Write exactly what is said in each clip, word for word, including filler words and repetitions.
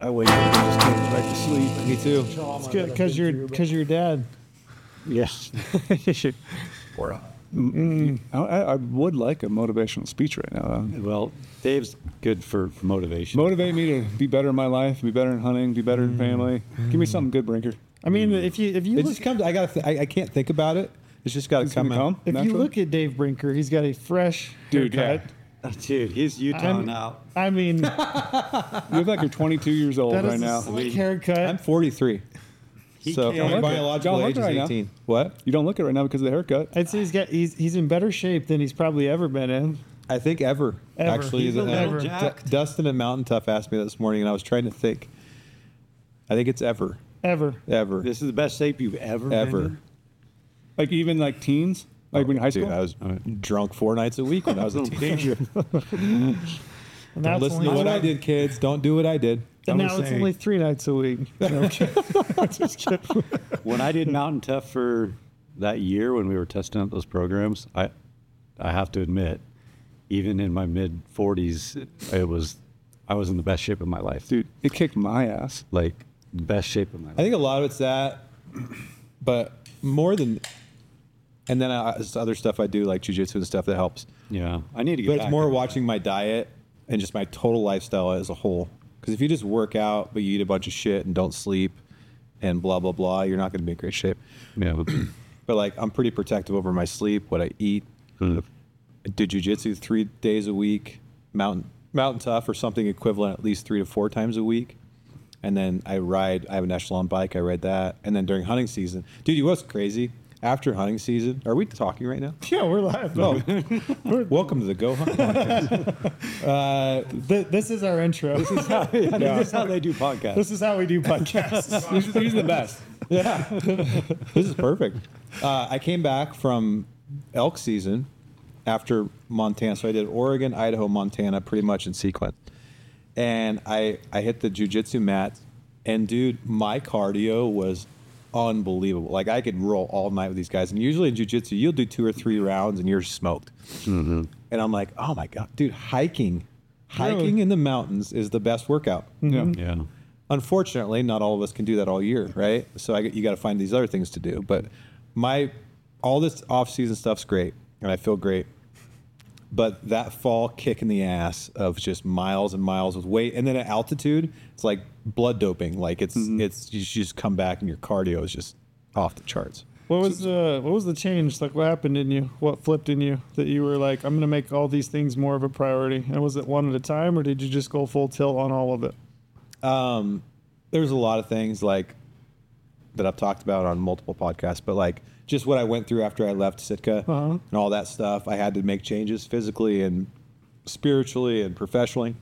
I wake up and just go back to sleep. Me too. It's good because you're because you're dad. Yeah. Or, Mm. I, I would like a motivational speech right now. Well, Dave's good for motivation. Motivate me to be better in my life, be better in hunting, be better in family. Give me something good, Brinker. I mean, if you if you it look, just comes. I got. Th- I, I can't think about it. It's just got to It's come gonna out. come. if you naturally. look at Dave Brinker, he's got a fresh Dude, haircut. yeah. Dude, he's Utah I'm- now. I mean, You look like you're twenty-two years old that right is now. a slick haircut. I'm forty-three. He So can't- my look it. biological Don't age look is right now. eighteen. What? You don't look it right now because of the haircut. I'd say he's got he's he's in better shape than he's probably ever been in. I think ever. Ever. Actually, He's the- a little uh, D- jacked. Dustin at Mountain Tough asked me this morning, and I was trying to think. I think it's ever, Ever. ever, This is the best shape you've ever been ever. in? Like even like teens, like when you're high school. Dude, I was drunk four nights a week when I was a teenager. And Don't now it's listen to only, what I did, kids. Don't do what I did. and I now was it's saying- only three nights a week. No, I'm kidding. Just kidding. When I did Mountain Tough for that year when we were testing out those programs, I I have to admit, even in my mid forties, it was I was in the best shape of my life. Dude, it kicked my ass. Like best shape of my life. I think a lot of it's that, but more than, and then I, there's other stuff I do like jujitsu and stuff that helps. yeah, I need to get But it's back more in- watching my diet and just my total lifestyle as a whole. Because if you just work out but you eat a bunch of shit and don't sleep and blah blah blah, you're not going to be in great shape. Yeah, but But like I'm pretty protective over my sleep, what I eat. I do jujitsu three days a week, mountain mountain tough or something equivalent at least three to four times a week. And then I ride. I have an Echelon bike. I ride that. And then during hunting season, dude, you know what's crazy? After hunting season, are we talking right now? Yeah, we're live. Oh, welcome to the Go Hunt podcast. Uh, Th- this is our intro. This is how, yeah, this is how they do podcasts. this is how we do podcasts. He's, he's the best. Yeah, this is perfect. Uh, I came back from elk season after Montana, so I did Oregon, Idaho, Montana, pretty much in sequence. And I I hit the jujitsu mat, and dude, my cardio was unbelievable. Like I could roll all night with these guys, and usually in jujitsu, you'll do two or three rounds and you're smoked. Mm-hmm. And I'm like, oh my god, dude, hiking, hiking Really? in the mountains is the best workout. Yeah. Yeah. Unfortunately, not all of us can do that all year, right? So I, you got to find these other things to do. But my all this off-season stuff's great, and I feel great. But that fall kick in the ass of just miles and miles with weight, and then at altitude, it's like blood doping. Like it's it's you just come back and your cardio is just off the charts. What was the what was the change? Like what happened in you? What flipped in you that you were like, I'm gonna make all these things more of a priority? And was it one at a time, or did you just go full tilt on all of it? Um, there's a lot of things like that I've talked about on multiple podcasts, but like just what I went through after I left Sitka Uh-huh. and all that stuff. I had to make changes physically and spiritually and professionally.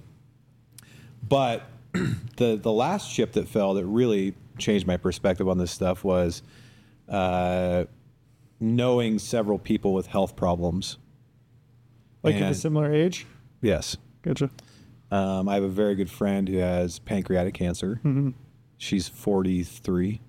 But the the last chip that fell that really changed my perspective on this stuff was uh, knowing several people with health problems. Like at a And- similar age? Yes. Gotcha. Um, I have a very good friend who has pancreatic cancer. Mm-hmm. She's forty-three.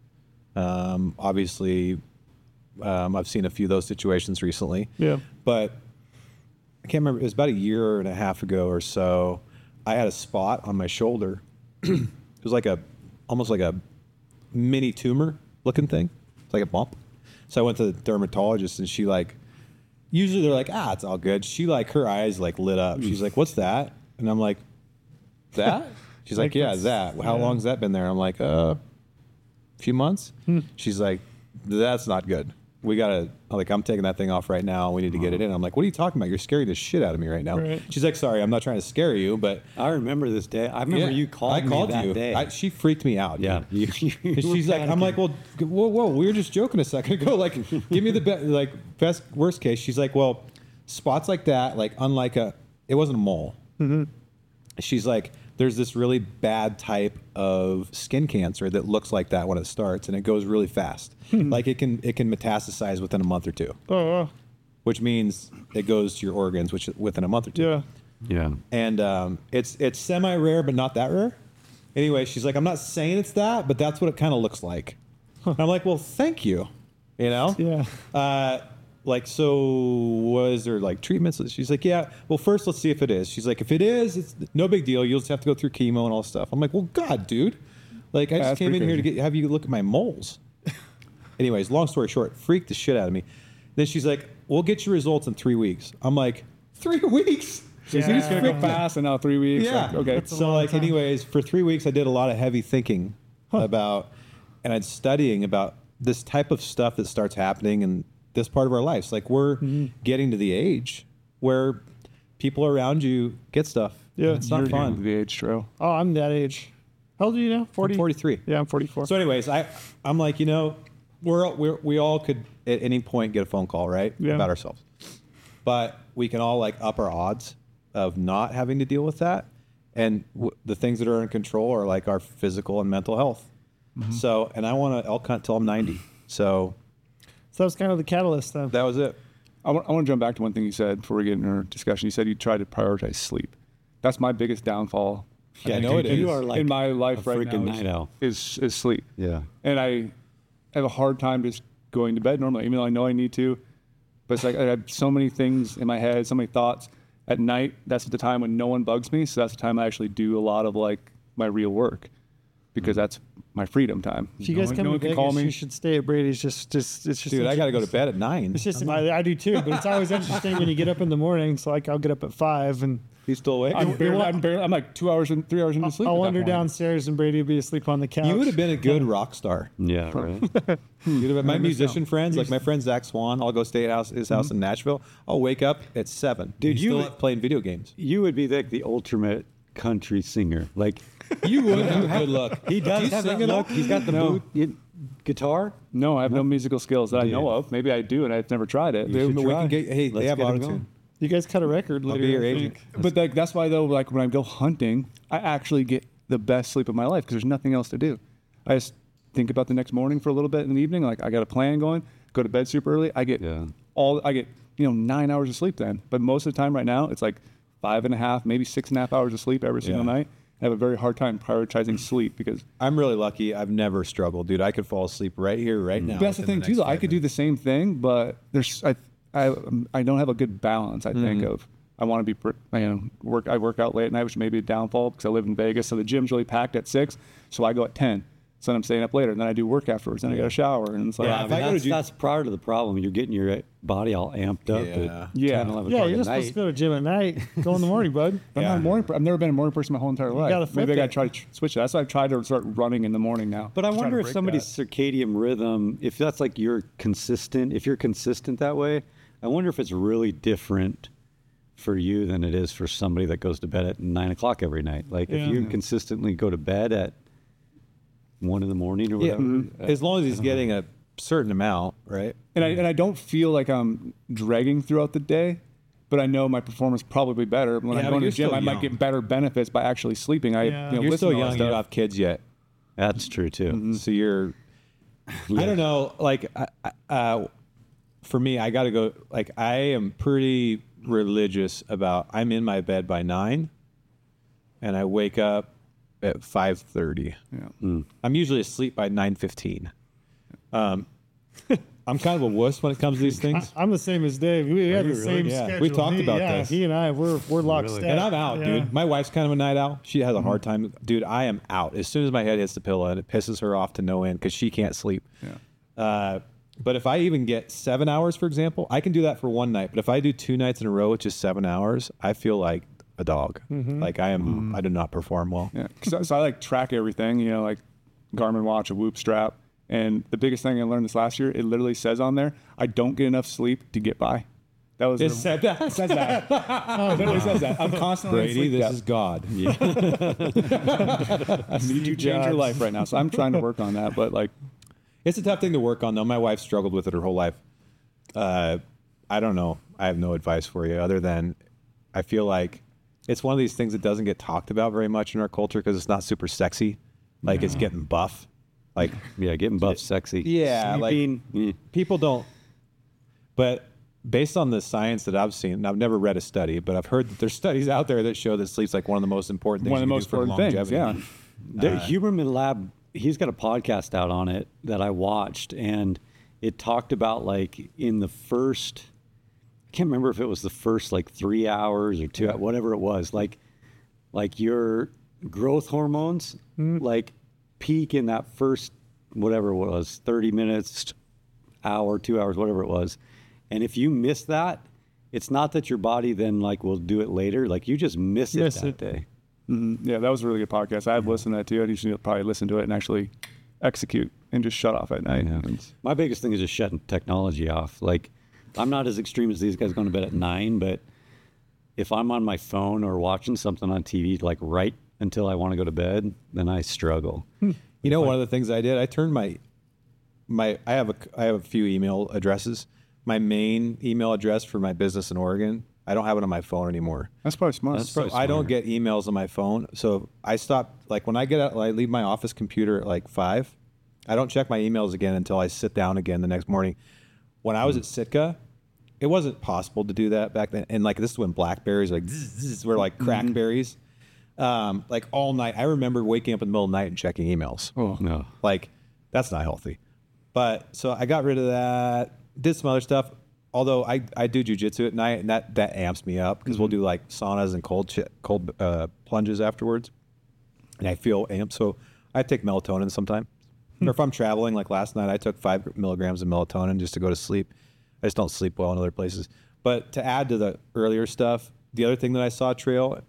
Um, obviously, um, I've seen a few of those situations recently. Yeah. But I can't remember. It was about a year and a half ago or so. I had a spot on my shoulder. It was like a, almost like a mini tumor looking thing. It's like a bump. So I went to the dermatologist, and she like, usually they're like, ah, it's all good. She like, her eyes like lit up. She's like, what's that? And I'm like, that? She's like, Like, yeah, that's- that. How yeah. long's that been there? I'm like, uh, a few months. She's like, that's not good. We gotta, like, I'm taking that thing off right now. We need to get it in. I'm like, what are you talking about? You're scaring the shit out of me right now. Right. She's like, sorry, I'm not trying to scare you, but I remember this day. I remember yeah, you called I called me that you. day. I, she freaked me out. yeah. dude. You, you And were she's like, I'm panicking. like, well, g- whoa, whoa, we were just joking a second ago. Like, give me the be- like best worst case. She's like, well, spots like that, like unlike a, it wasn't a mole. She's like, there's this really bad type of skin cancer that looks like that when it starts, and it goes really fast. Like it can it can metastasize within a month or two, Oh, wow. which means it goes to your organs, which within a month or two. Yeah. yeah. And um, it's it's semi rare, but not that rare. Anyway, she's like, I'm not saying it's that, but that's what it kind of looks like. And I'm like, well, thank you. You know. Yeah. Uh, like, so was there like treatments? She's like, yeah. Well, first let's see if it is. She's like, if it is, it's no big deal. You'll just have to go through chemo and all stuff. I'm like, well, God, dude. Like, I Yeah, just that's came in pretty here to crazy. get have you look at my moles. Anyways, long story short, freaked the shit out of me. Then she's like, we'll get your results in three weeks. I'm like, three weeks? So you just gonna go Yeah. fast and now three weeks. Yeah. Like, okay. That's a So long like, time. anyways, for three weeks, I did a lot of heavy thinking about, and I'm studying about this type of stuff that starts happening in this part of our lives. Like we're Mm-hmm. getting to the age where people around you get stuff. Yeah. It's not You're getting to fun. The age trail. Oh, I'm that age. How old are you now? forty? I'm forty-three. Yeah, I'm forty-four. So, anyways, I I'm like, you know, we're, we're we all could at any point get a phone call, right, Yeah. about ourselves, but we can all like up our odds of not having to deal with that, and w- the things that are in control are like our physical and mental health. Mm-hmm. So, and I want to elk hunt till I'm ninety. So So that was kind of the catalyst then. that was it. I want, I want to jump back to one thing you said before we get into our discussion. You said you try to prioritize sleep. That's my biggest downfall. Yeah, I think, know it in- is. You are like in my life a right freaking now night owl. is, is is sleep. Yeah. And I have a hard time just going to bed normally, even though I know I need to. But it's like I have so many things in my head, so many thoughts. At night, that's the time when no one bugs me. So that's the time I actually do a lot of like my real work, because that's my freedom time. If you No guys one- come no to one can Vegas, call me. you should stay at Brady's. Just, just, it's just. Dude, I got to go to bed at nine. It's just, I, I do too, but it's always interesting when you get up in the morning. So like, I'll get up at five and He's still awake. I'm, barely, I'm, barely, I'm like two hours and three hours into sleep. I'll at that wander point. downstairs and Brady will be asleep on the couch. You would have been a good rock star. Yeah, right. You'd have been, my I missed musician out. friends, like my friend Zach Swan, I'll go stay at house, his house in Nashville. I'll wake up at seven. Dude, He's you- still up playing video games. You would be like the ultimate country singer. Like You would have a good look. he does Do you have sing that at all? look. He's got the No. boot, you- guitar. No, I have no musical skills that I Dude. know of. Maybe I do, and I've never tried it. You should We try. can get- hey, Let's they have get him auto-tune. going. You guys cut a record I'll later. be your I agent. think. But like that's why though, like when I go hunting, I actually get the best sleep of my life because there's nothing else to do. I just think about the next morning for a little bit in the evening. Like I got a plan going. Go to bed super early. I get Yeah. all I get you know nine hours of sleep then. But most of the time right now it's like five and a half, maybe six and a half hours of sleep every single Yeah. night. I have a very hard time prioritizing sleep because I'm really lucky. I've never struggled, dude. I could fall asleep right here, right now. But that's the within thing too. next Though I five could do the minutes. same thing, but there's I I um, I don't have a good balance. I think Mm-hmm. of I want to be pr- you know work. I work out late at night, which may be a downfall because I live in Vegas, so the gym's really packed at six. So I go at ten. So then I'm staying up later, and then I do work afterwards. Then I got a shower, and it's like Yeah, Yeah, I if mean, I go to that's, ju- that's part of the problem. You're getting your body all amped up Yeah. at Yeah. ten, eleven Yeah, o'clock you're at just supposed night. to go to gym at night. Go in the morning, bud. I'm Yeah. not a morning. per- I've never been a morning person my whole entire life. gotta flip Maybe I got it. to try to tr- switch that. That's why I've tried to start running in the morning now. But I To try wonder to if break somebody's that. circadian rhythm, if that's like you're consistent, if you're consistent that way, I wonder if it's really different for you than it is for somebody that goes to bed at nine o'clock every night. Like Yeah. if you Yeah. consistently go to bed at one in the morning or Yeah, whatever. uh, as long as he's getting a certain amount, right? and I and I don't feel like I'm dragging throughout the day, but I know my performance probably better when Yeah, I'm but going to you're the gym. still I might young. get better benefits by actually sleeping. I Yeah. you know, You're listen still to all young. that You don't stuff. have kids yet. That's true too. Mm-hmm. So you're, I don't know, like, I- I- uh, for me, I got to go, like, I am pretty religious about, I'm in my bed by nine and I wake up at five thirty. Yeah. I'm usually asleep by nine fifteen. Um, I'm kind of a wuss when it comes to these things. I'm the same as Dave. We have the you really? same Yeah. schedule. We talked He- about yeah, this. He and I, we're we're lockstep. Really? And I'm out, Yeah. dude. My wife's kind of a night owl. She has a hard time. Dude, I am out. As soon as my head hits the pillow, and it pisses her off to no end because she can't sleep. Yeah. Uh, but if I even get seven hours, for example, I can do that for one night. But if I do two nights in a row with just seven hours, I feel like a dog. Like I am, I do not perform well. Yeah, so, so I like track everything, you know, like Garmin watch, a Whoop strap, and the biggest thing I learned this last year, it literally says on there, I don't get enough sleep to get by. That was It the- said that. it says that. It literally says that. I'm constantly in Brady, sleep this debt. is God. I need to change your Jobs. life right now, so I'm trying to work on that. But like, It's a tough thing to work on, though. My wife struggled with it her whole life. Uh, I don't know. I have no advice for you other than I feel like it's one of these things that doesn't get talked about very much in our culture because it's not super sexy. Like it's getting buff. Like Yeah, getting buff sexy. Yeah, like- Sleeping, eh. people don't. But based on the science that I've seen, and I've never read a study, but I've heard that there's studies out there that show that sleep's like one of the most important things. one of the you most can do for important things, yeah. longevity. The Huberman Lab, he's got a podcast out on it that I watched, and it talked about like in the first, I can't remember if it was the first like three hours or two, whatever it was, like, like your growth hormones, Mm-hmm. like peak in that first, whatever it was, thirty minutes, hour, two hours, whatever it was. And if you miss that, it's not that your body then like will do it later. Like you just miss it Miss that it. day. Mm-hmm. Yeah, that was a really good podcast. I've listened to that too. I need to probably listen to it and actually execute and just shut off at night. Yeah. It's- My biggest thing is just shutting technology off. Like, I'm not as extreme as these guys going to bed at nine, but if I'm on my phone or watching something on T V, like right until I want to go to bed, then I struggle. You know, one of the things I did, I turned my my I have a I have a few email addresses. My main email address for my business in Oregon, I don't have it on my phone anymore. That's probably smart. That's So probably I don't smarter. get emails on my phone. So I stop, like when I get out, I leave my office computer at like five. I don't check my emails again until I sit down again the next morning. When I was at Sitka, it wasn't possible to do that back then. And like this is when Blackberries like zzz, zzz, were like crackberries. Um, like all night. I remember waking up in the middle of the night and checking emails. Oh. No. Like that's not healthy. But so I got rid of that. Did some other stuff. Although I, I do jujitsu at night, and that, that amps me up because we'll do like saunas and cold ch- cold uh, plunges afterwards, and I feel amped. So I take melatonin sometime. Or if I'm traveling, like last night, I took five milligrams of melatonin just to go to sleep. I just don't sleep well in other places. But to add to the earlier stuff, the other thing that I saw, Trail,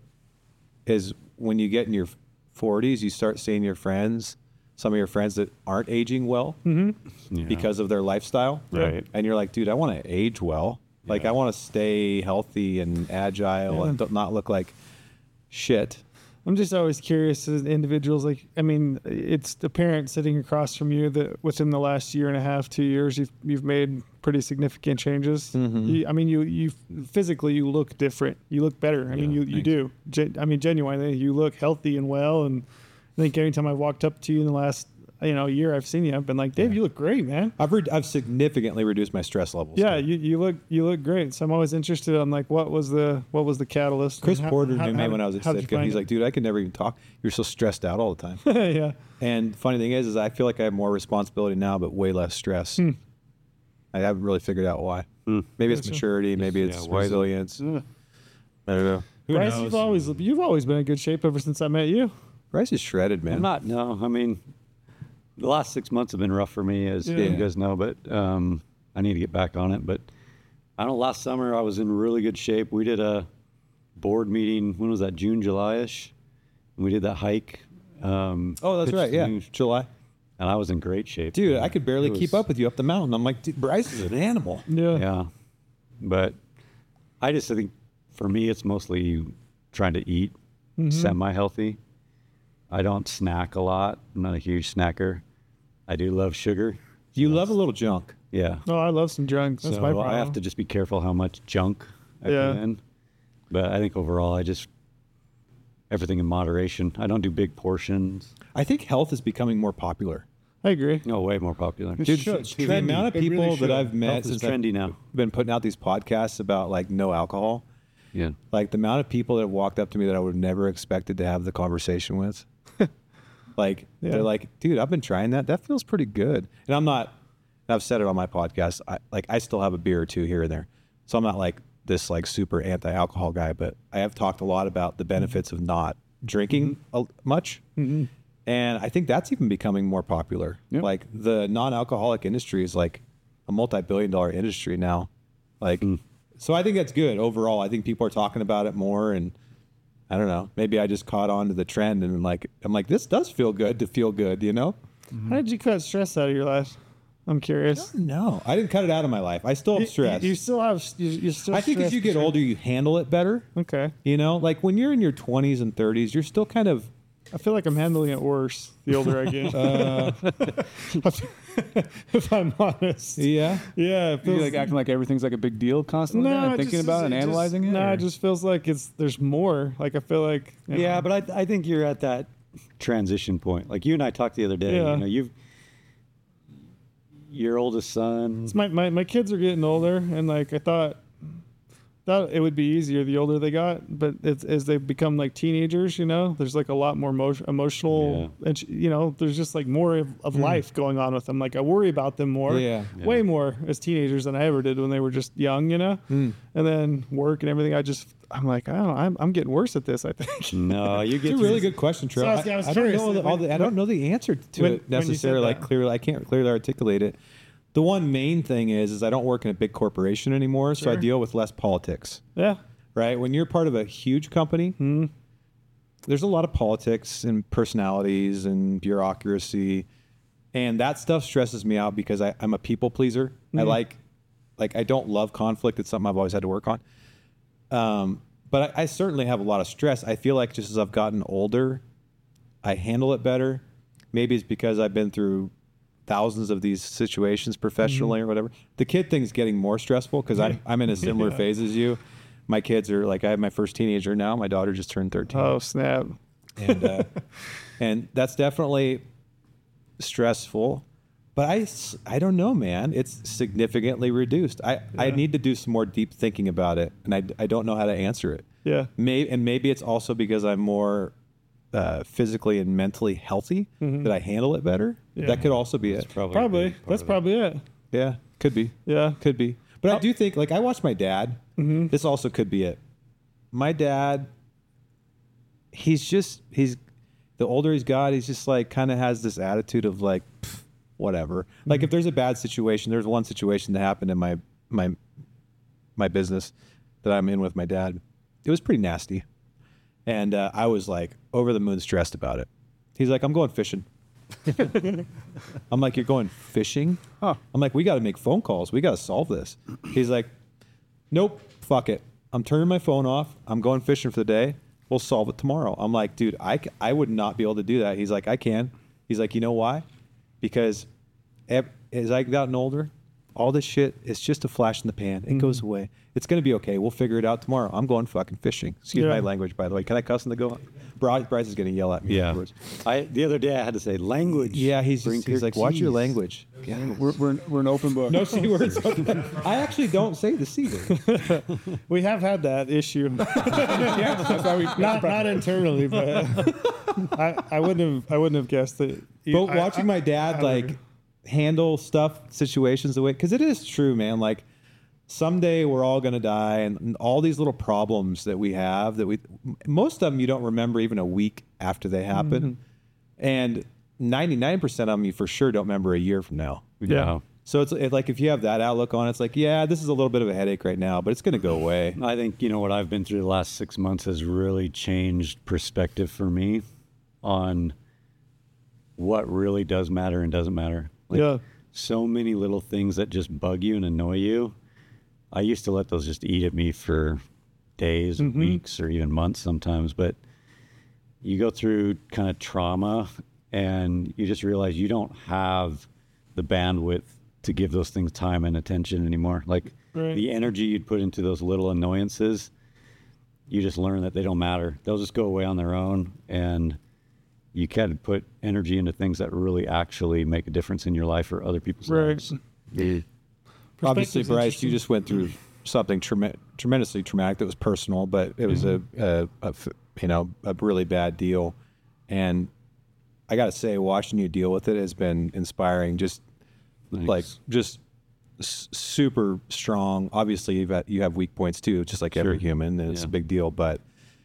is when you get in your forties, you start seeing your friends, some of your friends that aren't aging well Yeah. because of their lifestyle. Right. And you're like, dude, I want to age well. Like, Yeah. I want to stay healthy and agile Yeah. and don't- not look like shit. I'm just always curious as individuals. Like, I mean, it's apparent sitting across from you that within the last year and a half, two years, you've you've made pretty significant changes. Mm-hmm. You, I mean, you you physically you look different. You look better. I mean, Yeah, you you thanks. do. Gen, I mean, genuinely, you look healthy and well. And I think every time I walked up to you in the last you know year I've seen you, I've been like, Dave, you look great, man. I've re- I've significantly reduced my stress levels. Yeah, too. you, you look you look great. So I'm always interested on like what was the what was the catalyst. Chris and how- Porter how- knew me how- when I was at how did you Sitka. find He's it? like, dude, I could never even talk. You're so stressed out all the time. yeah. And funny thing is, is I feel like I have more responsibility now, but way less stress. Hmm. I haven't really figured out why. Hmm. Maybe it's Gotcha. maturity. Maybe Yeah, it's why is it- resilience. Yeah. I don't know. Who Bryce, knows? you've always you've always been in good shape ever since I met you. Bryce is shredded, man. I'm not, no. I mean, the last six months have been rough for me, as Yeah. you guys know, but um, I need to get back on it. But I don't know, last summer I was in really good shape. We did a board meeting, when was that, June, July-ish? We did that hike. Um, Oh, that's pitched right. the Yeah, new- July. And I was in great shape. Dude, I could barely It keep was- up with you up the mountain. I'm like, dude, Bryce is an animal. Yeah. Yeah. But I just think for me, it's mostly trying to eat Mm-hmm. semi-healthy. I don't snack a lot. I'm not a huge snacker. I do love sugar. You love a little junk. Yeah. Oh, I love some junk. That's so my problem. I have to just be careful how much junk I Yeah. put in. But I think overall, I just, everything in moderation. I don't do big portions. I think health is becoming more popular. I agree. No, way more popular. It Dude, should. the Trendy. amount of It really people should. that I've met Health is since I've trendy now. been putting out these podcasts about like no alcohol, Yeah. like the amount of people that have walked up to me that I would have never expected to have the conversation with. Like Yeah. they're like, dude, I've been trying that. That feels pretty good. And I'm not. I've said it on my podcast. I like I still have a beer or two here and there, so I'm not like this like super anti-alcohol guy. But I have talked a lot about the benefits of not drinking a, much, Mm-hmm. and I think that's even becoming more popular. Yep. Like the non-alcoholic industry is like a multi-billion-dollar industry now. Like, so I think that's good overall. I think people are talking about it more, and I don't know. Maybe I just caught on to the trend, and like I'm like, this does feel good to feel good, you know? How did you cut stress out of your life? I'm curious. No, I didn't cut it out of my life. I still You, have stress. you- you still have. You, you're still. I think as stressed you get for sure. older, you handle it better. Okay. You know, like when you're in your twenties and thirties, you're still kind of. I feel like I'm handling it worse the older I get. Uh, if I'm honest. yeah. Yeah. It You feels, like acting like everything's like a big deal constantly no, and it thinking just- about it and just- analyzing it? No, or- it just feels like it's there's more. Like I feel like. you Yeah, know, but I, I think you're at that transition point. Like you and I talked the other day. Yeah. You know, you've your oldest son. it's my, my my kids are getting older, and like I thought, thought it would be easier the older they got, but it's, as they become like teenagers, you know, there's like a lot more emo- emotional, and you know, there's just like more of, of life going on with them. Like I worry about them more, Yeah. Yeah. way more as teenagers than I ever did when they were just young, you know. Mm. And then work and everything. I just, I'm like, I don't know, I'm, I'm getting worse at this, I think. No, you get It's a to- really good question, Trev. So I was- I, I was I don't curious know the, when- all the, I don't know the answer to when- it when you said necessarily. Like that. clearly, I can't clearly articulate it. The one main thing is, is I don't work in a big corporation anymore, so I Sure. deal with less politics. Yeah. Right? When you're part of a huge company, Mm. there's a lot of politics and personalities and bureaucracy, and that stuff stresses me out because I, I'm a people pleaser. I like, like I don't love conflict. It's something I've always had to work on. Um, but I, I certainly have a lot of stress. I feel like just as I've gotten older, I handle it better. Maybe it's because I've been through thousands of these situations professionally or whatever. The kid thing's getting more stressful because I'm, I'm in a similar Yeah. phase as you. My kids are like, I have my first teenager now. My daughter just turned thirteen. Oh, snap. And, uh, and that's definitely stressful. But I, s- I don't know, man. It's significantly reduced. I, I Yeah. need to do some more deep thinking about it. And I, I don't know how to answer it. Yeah. May, and maybe it's also because I'm more uh, physically and mentally healthy that I handle it better. Yeah. That could also be it. probably, a Probably. big part That's of it. probably it. Yeah, could be. Yeah. Could be. But I do think, like, I watched my dad. Mm-hmm. This also could be it. My dad, he's just, he's, the older he's got, he's just like, kind of has this attitude of like, pff, whatever. Like, if there's a bad situation, there's one situation that happened in my, my, my business that I'm in with my dad. It was pretty nasty. And uh, I was like over the moon stressed about it. He's like, I'm going fishing. I'm like, you're going fishing? Huh. I'm like, we got to make phone calls. We got to solve this. He's like, nope, fuck it. I'm turning my phone off. I'm going fishing for the day. We'll solve it tomorrow. I'm like, dude, I, c- I would not be able to do that. He's like, I can. He's like, you know why? Because ev- as I gotten older, all this shit is just a flash in the pan. It goes away. It's going to be okay. We'll figure it out tomorrow. I'm going fucking fishing. Excuse Yeah. my language, by the way. Can I cuss in the go? Bryce, Bryce is going to yell at me Yeah. afterwards. I the other day I had to say language. Yeah, he's, Bring just, he's your like, watch your keys." language. We're, we're, we're an open book. No C words. I actually don't say the C word. We have had that issue. Yeah, that's why we. not not internally, but I, I wouldn't have I wouldn't have guessed that. But I- watching I- my dad I like would- handle stuff, situations the way, because it is true, man. Like someday we're all gonna die, and, and all these little problems that we have that we, most of them you don't remember even a week after they happen, and ninety-nine percent of them you for sure don't remember a year from now. Yeah. So it's it, like if you have that outlook on it, it's like, yeah, this is a little bit of a headache right now, but it's gonna go away. I think, you know, what I've been through the last six months has really changed perspective for me on what really does matter and doesn't matter. Like, Yeah. so many little things that just bug you and annoy you. I used to let those just eat at me for days, Mhm. weeks, or even months sometimes. But you go through kind of trauma and you just realize you don't have the bandwidth to give those things time and attention anymore. Like Right. the energy you'd put into those little annoyances, you just learn that they don't matter. They'll just go away on their own. And you can put energy into things that really actually make a difference in your life or other people's Right. lives. Obviously, Perspective's Bryce, interesting. you just went through something trem- tremendously traumatic that was personal, but it was a, a, a f- you know a really bad deal, and I got to say, watching you deal with it has been inspiring. Just Thanks. like just s- super strong. Obviously, you've got, you have weak points too, just like every Sure. human, and it's Yeah. a big deal. But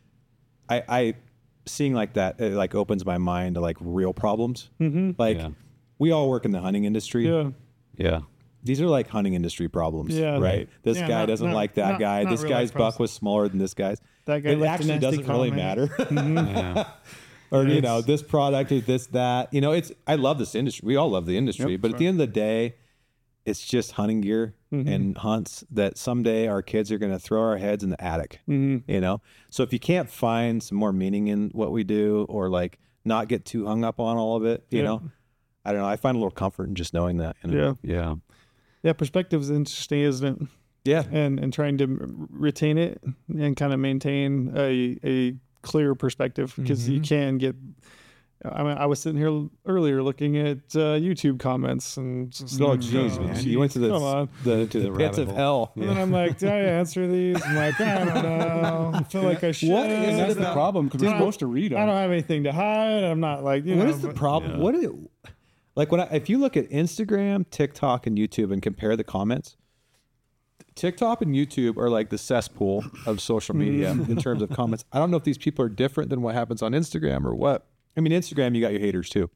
I, I seeing like that, it like opens my mind to like real problems. Mhm. Like Yeah. we all work in the hunting industry. Yeah. Yeah. These are like hunting industry problems, Yeah. right? This Yeah, guy not- doesn't not- like that not- guy. not this real guy's life buck problems. was smaller than this guy's. That guy It left a actually nasty doesn't really comment. matter. Yeah. Or Yeah, you know, it's- this product is this that. You know, it's I love this industry. We all love the industry, Yep, but at sure. the end of the day, it's just hunting gear Mhm. and hunts that someday our kids are going to throw our heads in the attic. Mhm. You know, so if you can't find some more meaning in what we do, or like not get too hung up on all of it, you Yeah. know, I don't know. I find a little comfort in just knowing that. you know? Yeah. Yeah. Yeah. Perspective is interesting, isn't it? yeah, And and trying to m- retain it and kind of maintain a a clear perspective because you Mhm. can get I mean, I was sitting here earlier looking at uh, YouTube comments and just, Oh, jeez, man. You went to the, Come on. the, To the, the pits rabbit of hole. hell. And then I'm like, did I answer these? I'm like, I don't know. I feel like I should. What is And it that's the about- problem because we're Dude, supposed to read I don't them. have anything to hide. I'm not like, you What know. is the but- problem? Yeah. What is it? Like when I, if you look at Instagram, TikTok, and YouTube and compare the comments, TikTok and YouTube are like the cesspool of social media in terms of comments. I don't know if these people are different than what happens on Instagram or what. I mean, Instagram, you got your haters too.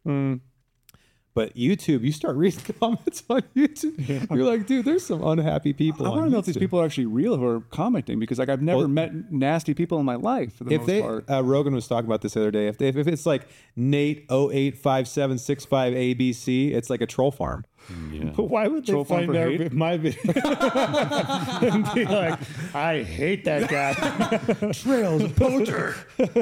But YouTube, you start reading comments on YouTube. You're like, dude, there's some unhappy people. I on want to know if these YouTube. people are actually real who are commenting because like I've never Well, met nasty people in my life for the If most they, part. uh, Rogan was talking about this the other day. If they, if it's like Nate oh eight five seven six five A B C, it's like a troll farm. Yeah. But why would they Troll farm find for our, hate? my video and be like, I hate that guy? Trails of poacher.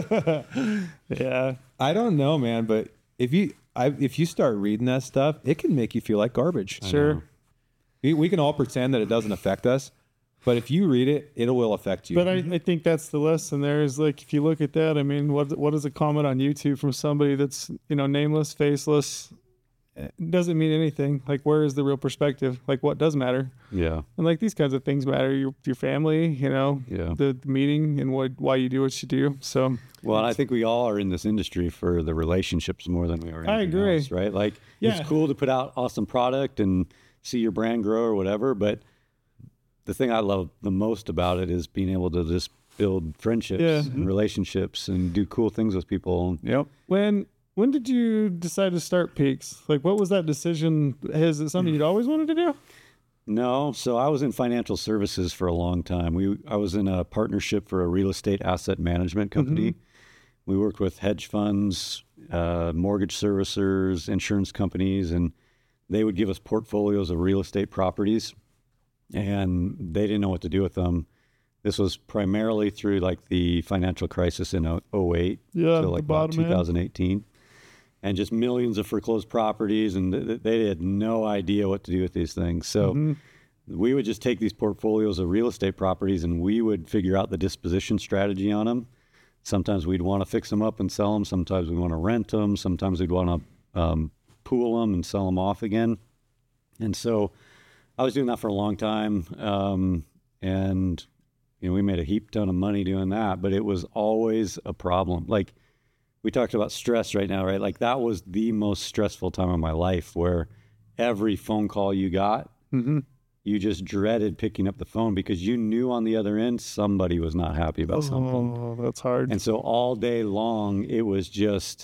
Yeah. I don't know, man, but if you I, if you start reading that stuff, it can make you feel like garbage. Sure. We, we can all pretend that it doesn't affect us, but if you read it, it will affect you. But I, I think that's the lesson there is like, if you look at that, I mean, what what is a comment on YouTube from somebody that's, you know, nameless, faceless? It doesn't mean anything. Like, where is the real perspective? Like, what does matter? Yeah. And like these kinds of things matter. Your your family, you know, Yeah. the, the meeting and what why you do what you do. So Well, and I think we all are in this industry for the relationships more than we are. I anything agree. else, right? Like, Yeah. it's cool to put out awesome product and see your brand grow or whatever, but the thing I love the most about it is being able to just build friendships Yeah. and relationships and do cool things with people. Yep. when when did you decide to start Peaks? Like, what was that decision? Is it something you'd always wanted to do? No, so I was in financial services for a long time. We I was in a partnership for a real estate asset management company. We worked with hedge funds, uh, mortgage servicers, insurance companies, and they would give us portfolios of real estate properties, and they didn't know what to do with them. This was primarily through like the financial crisis in oh eight Yeah, to the like about bottom end. twenty eighteen. And just millions of foreclosed properties, and th- they had no idea what to do with these things. So Mm-hmm. we would just take these portfolios of real estate properties, and we would figure out the disposition strategy on them. Sometimes we'd want to fix them up and sell them. Sometimes we want to rent them. Sometimes we'd want to um, pool them and sell them off again. And so I was doing that for a long time, um, and you know we made a heap ton of money doing that. But it was always a problem. Like, we talked about stress right now, right? Like, that was the most stressful time of my life, where every phone call you got, you just dreaded picking up the phone because you knew on the other end somebody was not happy about something. Oh, that's hard. And so all day long, it was just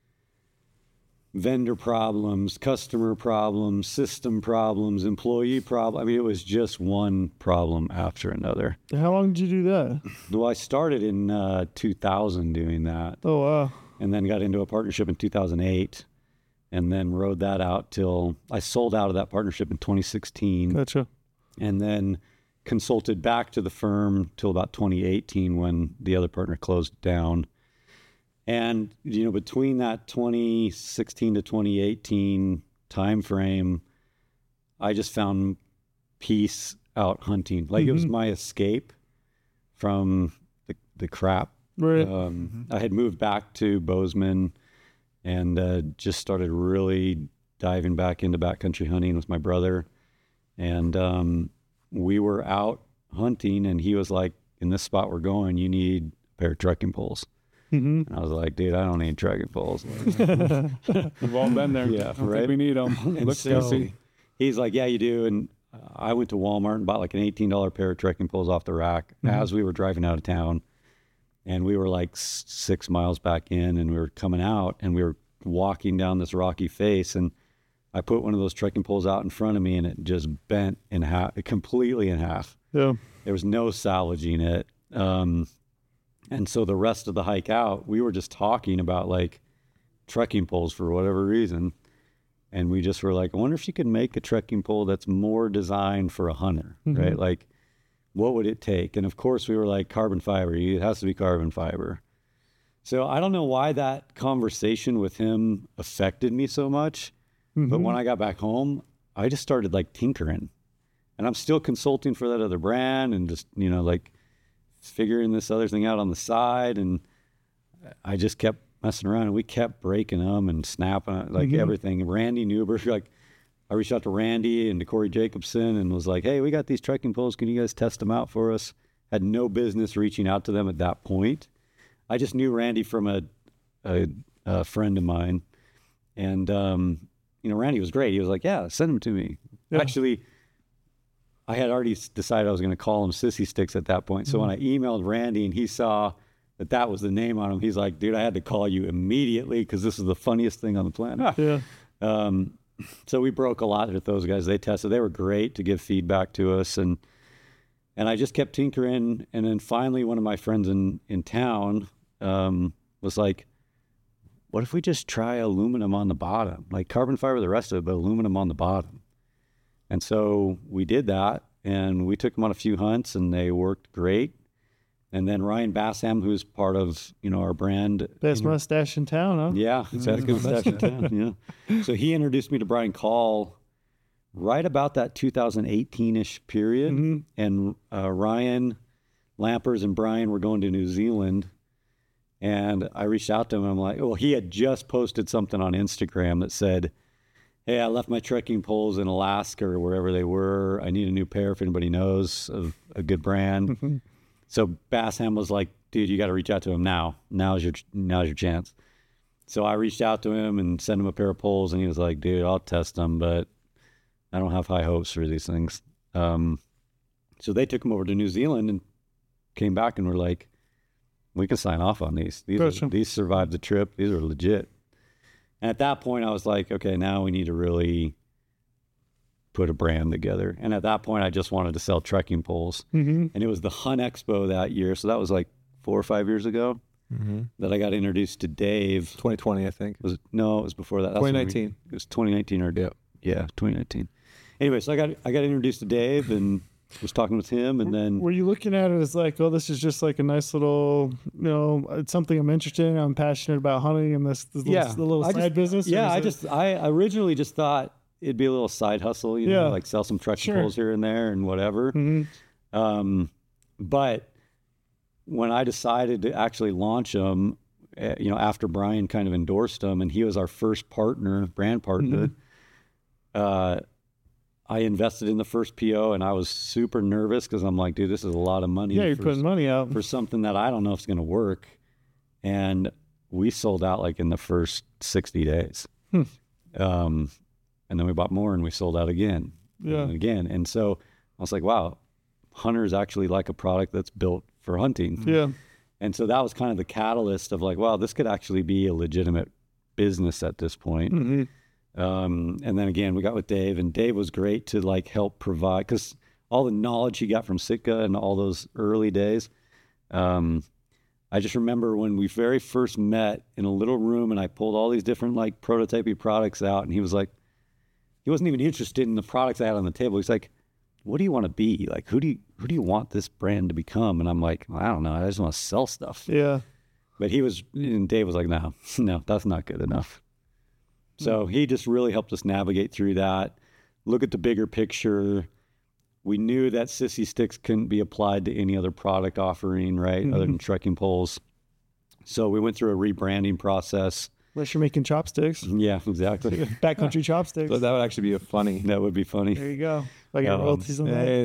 vendor problems, customer problems, system problems, employee problems. I mean, it was just one problem after another. How long did you do that? Well, I started in uh, two thousand doing that, Oh, wow. and then got into a partnership in two thousand eight, and then rode that out till I sold out of that partnership in twenty sixteen, Gotcha. and then consulted back to the firm till about twenty eighteen when the other partner closed down. And you know, between that twenty sixteen to twenty eighteen time frame, I just found peace out hunting. Like, it was my escape from the, the crap. Right. Um, I had moved back to Bozeman and uh, just started really diving back into backcountry hunting with my brother. And um, we were out hunting, and he was like, in this spot we're going, you need a pair of trekking poles. Mm-hmm. And I was like, dude, I don't need trekking poles. We've all been there. Yeah, I don't right. think we need them. And Let's so go see. he's like, yeah, you do. And uh, I went to Walmart and bought like an eighteen dollars pair of trekking poles off the rack as we were driving out of town. And we were like s- six miles back in, and we were coming out, and we were walking down this rocky face. And I put one of those trekking poles out in front of me, and it just bent in half, completely in half. Yeah. There was no salvaging it. Um, and so the rest of the hike out, we were just talking about like trekking poles for whatever reason. And we just were like, I wonder if you could make a trekking pole that's more designed for a hunter, right? Like, what would it take? And of course, we were like, carbon fiber. It has to be carbon fiber. So I don't know why that conversation with him affected me so much. But when I got back home, I just started like tinkering. And I'm still consulting for that other brand and just, you know, like figuring this other thing out on the side. And I just kept messing around, and we kept breaking them and snapping it, like Mhm. everything. Randy Newberg, like I reached out to Randy and to Corey Jacobson and was like, hey, we got these trekking poles. Can you guys test them out for us? Had no business reaching out to them at that point. I just knew Randy from a, a, a friend of mine. And, um, you know, Randy was great. He was like, yeah, send them to me. Yeah. Actually, I had already s- decided I was going to call them Sissy Sticks at that point. So Mhm. when I emailed Randy and he saw that that was the name on them, he's like, dude, I had to call you immediately because this is the funniest thing on the planet. Yeah. Um, so we broke a lot with those guys. They tested. They were great to give feedback to us. And and I just kept tinkering. And then finally, one of my friends in, in town um, was like, what if we just try aluminum on the bottom? Like carbon fiber, the rest of it, but aluminum on the bottom. And so we did that. And we took them on a few hunts, and they worked great. And then Ryan Bassham, who's part of, you know, our brand. Best you know, mustache in town, huh? yeah, that's good stuff in town. Yeah. So he introduced me to Brian Call right about that two thousand eighteen-ish period. Mhm. And uh, Ryan Lampers and Brian were going to New Zealand. And I reached out to him. I'm like, well, he had just posted something on Instagram that said, hey, I left my trekking poles in Alaska or wherever they were. I need a new pair if anybody knows of a good brand. Mhm. So Bassham was like, dude, you got to reach out to him now. Now's your now's your chance. So I reached out to him and sent him a pair of poles, and he was like, dude, I'll test them, but I don't have high hopes for these things. Um, so they took him over to New Zealand and came back and were like, we can sign off on these. These, Gotcha. are, these survived the trip. These are legit. And at that point, I was like, okay, now we need to really put a brand together. And at that point, I just wanted to sell trekking poles. Mhm. And it was the Hunt Expo that year. So that was like four or five years ago Mm-hmm. that I got introduced to Dave. twenty twenty, I think. Was it, no, it was before that. That's when we- twenty nineteen. it was twenty nineteen or Yep. yeah, twenty nineteen. Anyway, so I got I got introduced to Dave and was talking with him, and then Were you looking at it as like, oh, this is just like a nice little, you know, it's something I'm interested in. I'm passionate about hunting, and this, this yeah, little, the little I side just- business. or Yeah, is I it- just I originally just thought it'd be a little side hustle, you know, Yeah. like sell some trekking Sure. poles here and there and whatever. Mhm. Um, but when I decided to actually launch them, uh, you know, after Brian kind of endorsed them, and he was our first partner, brand partner, uh, I invested in the first P O, and I was super nervous because I'm like, dude, this is a lot of money Yeah, you're for, putting money out. for something that I don't know if it's going to work. And we sold out like in the first sixty days. Hmm. Um, and then we bought more, and we sold out again Yeah. and again. And so I was like, wow, hunters actually like a product that's built for hunting. Yeah. And so that was kind of the catalyst of like, wow, this could actually be a legitimate business at this point. Mhm. Um, and then again, we got with Dave, and Dave was great to like help provide, because all the knowledge he got from Sitka and all those early days. Um, I just remember when we very first met in a little room, and I pulled all these different like prototypey products out, and he was like, he wasn't even interested in the products I had on the table. He's like, what do you want to be? Like, who do you, who do you want this brand to become? And I'm like, well, I don't know. I just want to sell stuff. Yeah. But he was, and Dave was like, no, no, that's not good enough. So he just really helped us navigate through that, look at the bigger picture. We knew that Sissy Sticks couldn't be applied to any other product offering, right, other than trekking poles. So we went through a rebranding process. Unless you're making chopsticks, Yeah, exactly. backcountry chopsticks. So that would actually be a funny. That would be funny. There you go. I get Um, royalties on that. Hey,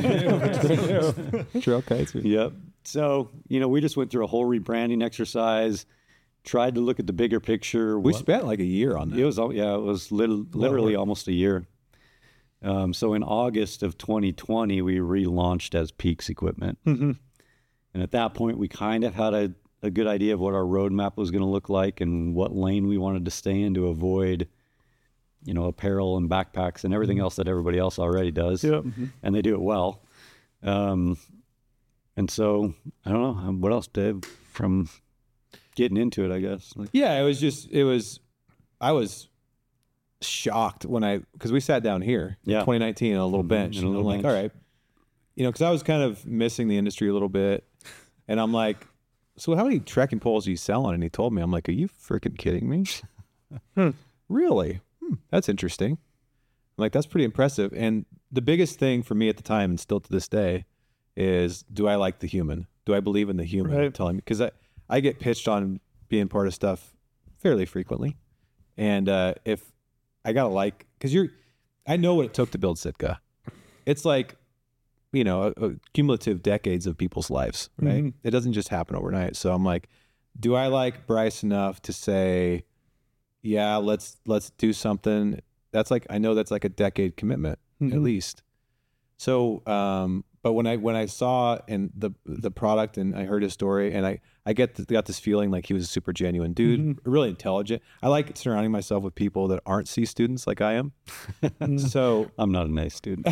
yeah. Trail kites. Yep. So, you know, we just went through a whole rebranding exercise, tried to look at the bigger picture. We what- spent like a year on that. It was, al- yeah, it was lit- literally almost a year. Um, so in August of twenty twenty, we relaunched as Peaks Equipment. Mm-hmm. And at that point, we kind of had a, a good idea of what our roadmap was going to look like and what lane we wanted to stay in to avoid, you know, apparel and backpacks and everything else that everybody else already does. Yep. And they do it well. Um, and so, I don't know, um, what else, Dave, from getting into it, I guess. Like, Yeah, it was just, it was, I was shocked when I, because we sat down here Yeah. in twenty nineteen on a little Mhm, bench. in a And I'm little like, bench. all right. You know, because I was kind of missing the industry a little bit. And I'm like, so how many trekking poles are you selling? And he told me, I'm like, are you freaking kidding me? Hmm. Really? Hmm, that's interesting. I'm like, that's pretty impressive. And the biggest thing for me at the time, and still to this day, is do I like the human? Do I believe in the human? Right. Telling me, because I, I get pitched on being part of stuff fairly frequently. And uh, if I gotta like, because you're, I know what it took to build Sitka. It's like, you know, a, a cumulative decades of people's lives, right? Mhm. It doesn't just happen overnight. So I'm like, do I like Bryce enough to say, yeah, let's let's do something? That's like, I know that's like a decade commitment at Mhm. least. So, um, but when I when I saw and the the product and I heard his story and I I get th- got this feeling like he was a super genuine dude, Mhm. really intelligent. I like surrounding myself with people that aren't C students like I am. So I'm not an A student.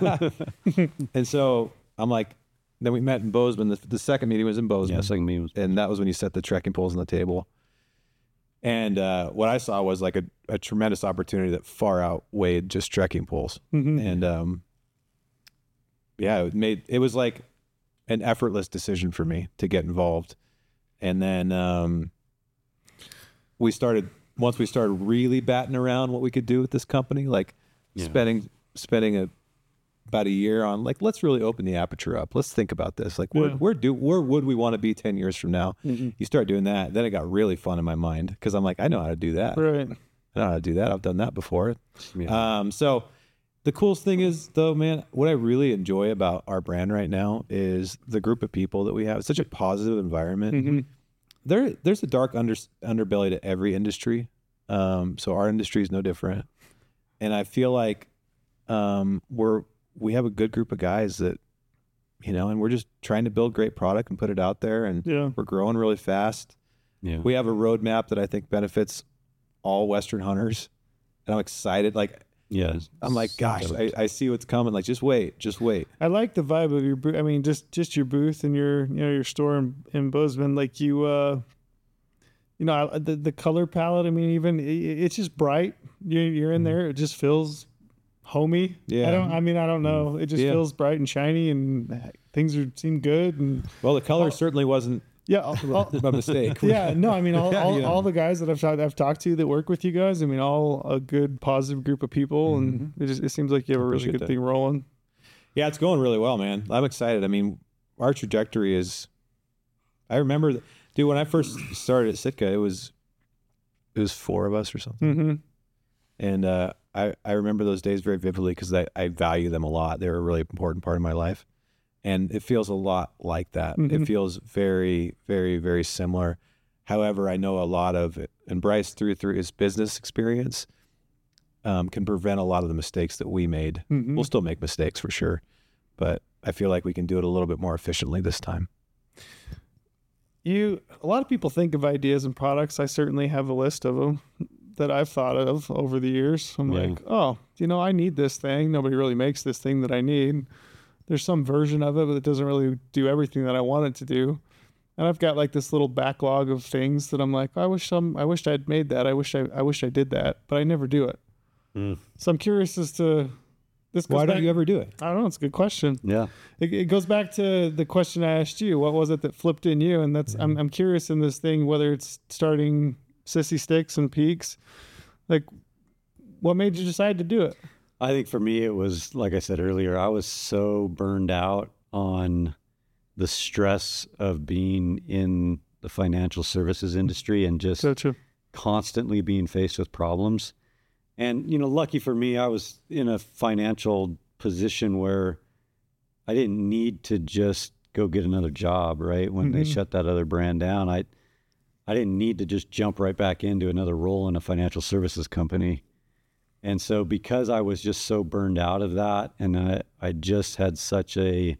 and so I'm like, then we met in Bozeman. The, the second meeting was in Bozeman, Yeah, second meeting was and that was when you set the trekking poles on the table. And uh, what I saw was like a, a tremendous opportunity that far outweighed just trekking poles. Mhm. And um, yeah, it made it was like an effortless decision for me to get involved. And then um, we started once we started really batting around what we could do with this company, like Yeah. spending spending a about a year on like, let's really open the aperture up. Let's think about this. Like where Yeah. where do where would we want to be ten years from now? Mhm. You start doing that, then it got really fun in my mind because I'm like, I know how to do that. Right. I know how to do that. I've done that before. Yeah. Um, so the coolest thing is though, man, what I really enjoy about our brand right now is the group of people that we have. It's such a positive environment. Mhm. There, there's a dark under, underbelly to every industry. Um, so our industry is no different. And I feel like um, we're, we have a good group of guys that, you know, and we're just trying to build great product and put it out there. And Yeah. we're growing really fast. Yeah. We have a roadmap that I think benefits all Western hunters. And I'm excited. Like, yeah. I'm like, gosh, I, I see what's coming. Like, just wait, just wait. I like the vibe of your booth. I mean, just just your booth and your you know your store in, in Bozeman. Like you, uh, you know, I- the the color palette. I mean, even it, it's just bright. You you're in there. It just feels homey. Yeah. I don't. I mean, I don't know. It just Yeah. feels bright and shiny, and things are seem good. And Well, the color certainly wasn't yeah, all, all- a mistake. yeah. No, I mean, all Yeah, all, yeah. all the guys that I've talked I've talked to that work with you guys. I mean, all a good positive group of people, and it just it seems like you have a really Appreciate good that. thing rolling. Yeah, it's going really well, man. I'm excited. I mean, our trajectory is. I remember, th- dude, when I first started at Sitka, it was, it was four of us or something, Mm-hmm. and uh, I I remember those days very vividly because I I value them a lot. They're a really important part of my life, and it feels a lot like that. It Mhm. feels very, very, very similar. However, I know a lot of it, and Bryce through through his business experience, um, can prevent a lot of the mistakes that we made. Mhm. We'll still make mistakes for sure, but I feel like we can do it a little bit more efficiently this time. You, a lot of people think of ideas and products. I certainly have a list of them that I've thought of over the years. I'm Yeah. like, oh, you know, I need this thing. Nobody really makes this thing that I need. There's some version of it, but it doesn't really do everything that I want it to do. And I've got like this little backlog of things that I'm like, I wish some, I wished I'd made that. I wish I, I wish I did that, but I never do it. Mm. So I'm curious as to this. goes Why don't back- you ever do it? I don't know. It's a good question. Yeah. It, it goes back to the question I asked you. What was it that flipped in you? And that's I'm I'm curious in this thing whether it's starting Sissy Sticks and Peaks, like what made you decide to do it? I think for me, it was, like I said earlier, I was so burned out on the stress of being in the financial services industry and just Gotcha. constantly being faced with problems. And, you know, lucky for me, I was in a financial position where I didn't need to just go get another job, right? When they Mhm. shut that other brand down, I I didn't need to just jump right back into another role in a financial services company. And so because I was just so burned out of that and I, I just had such a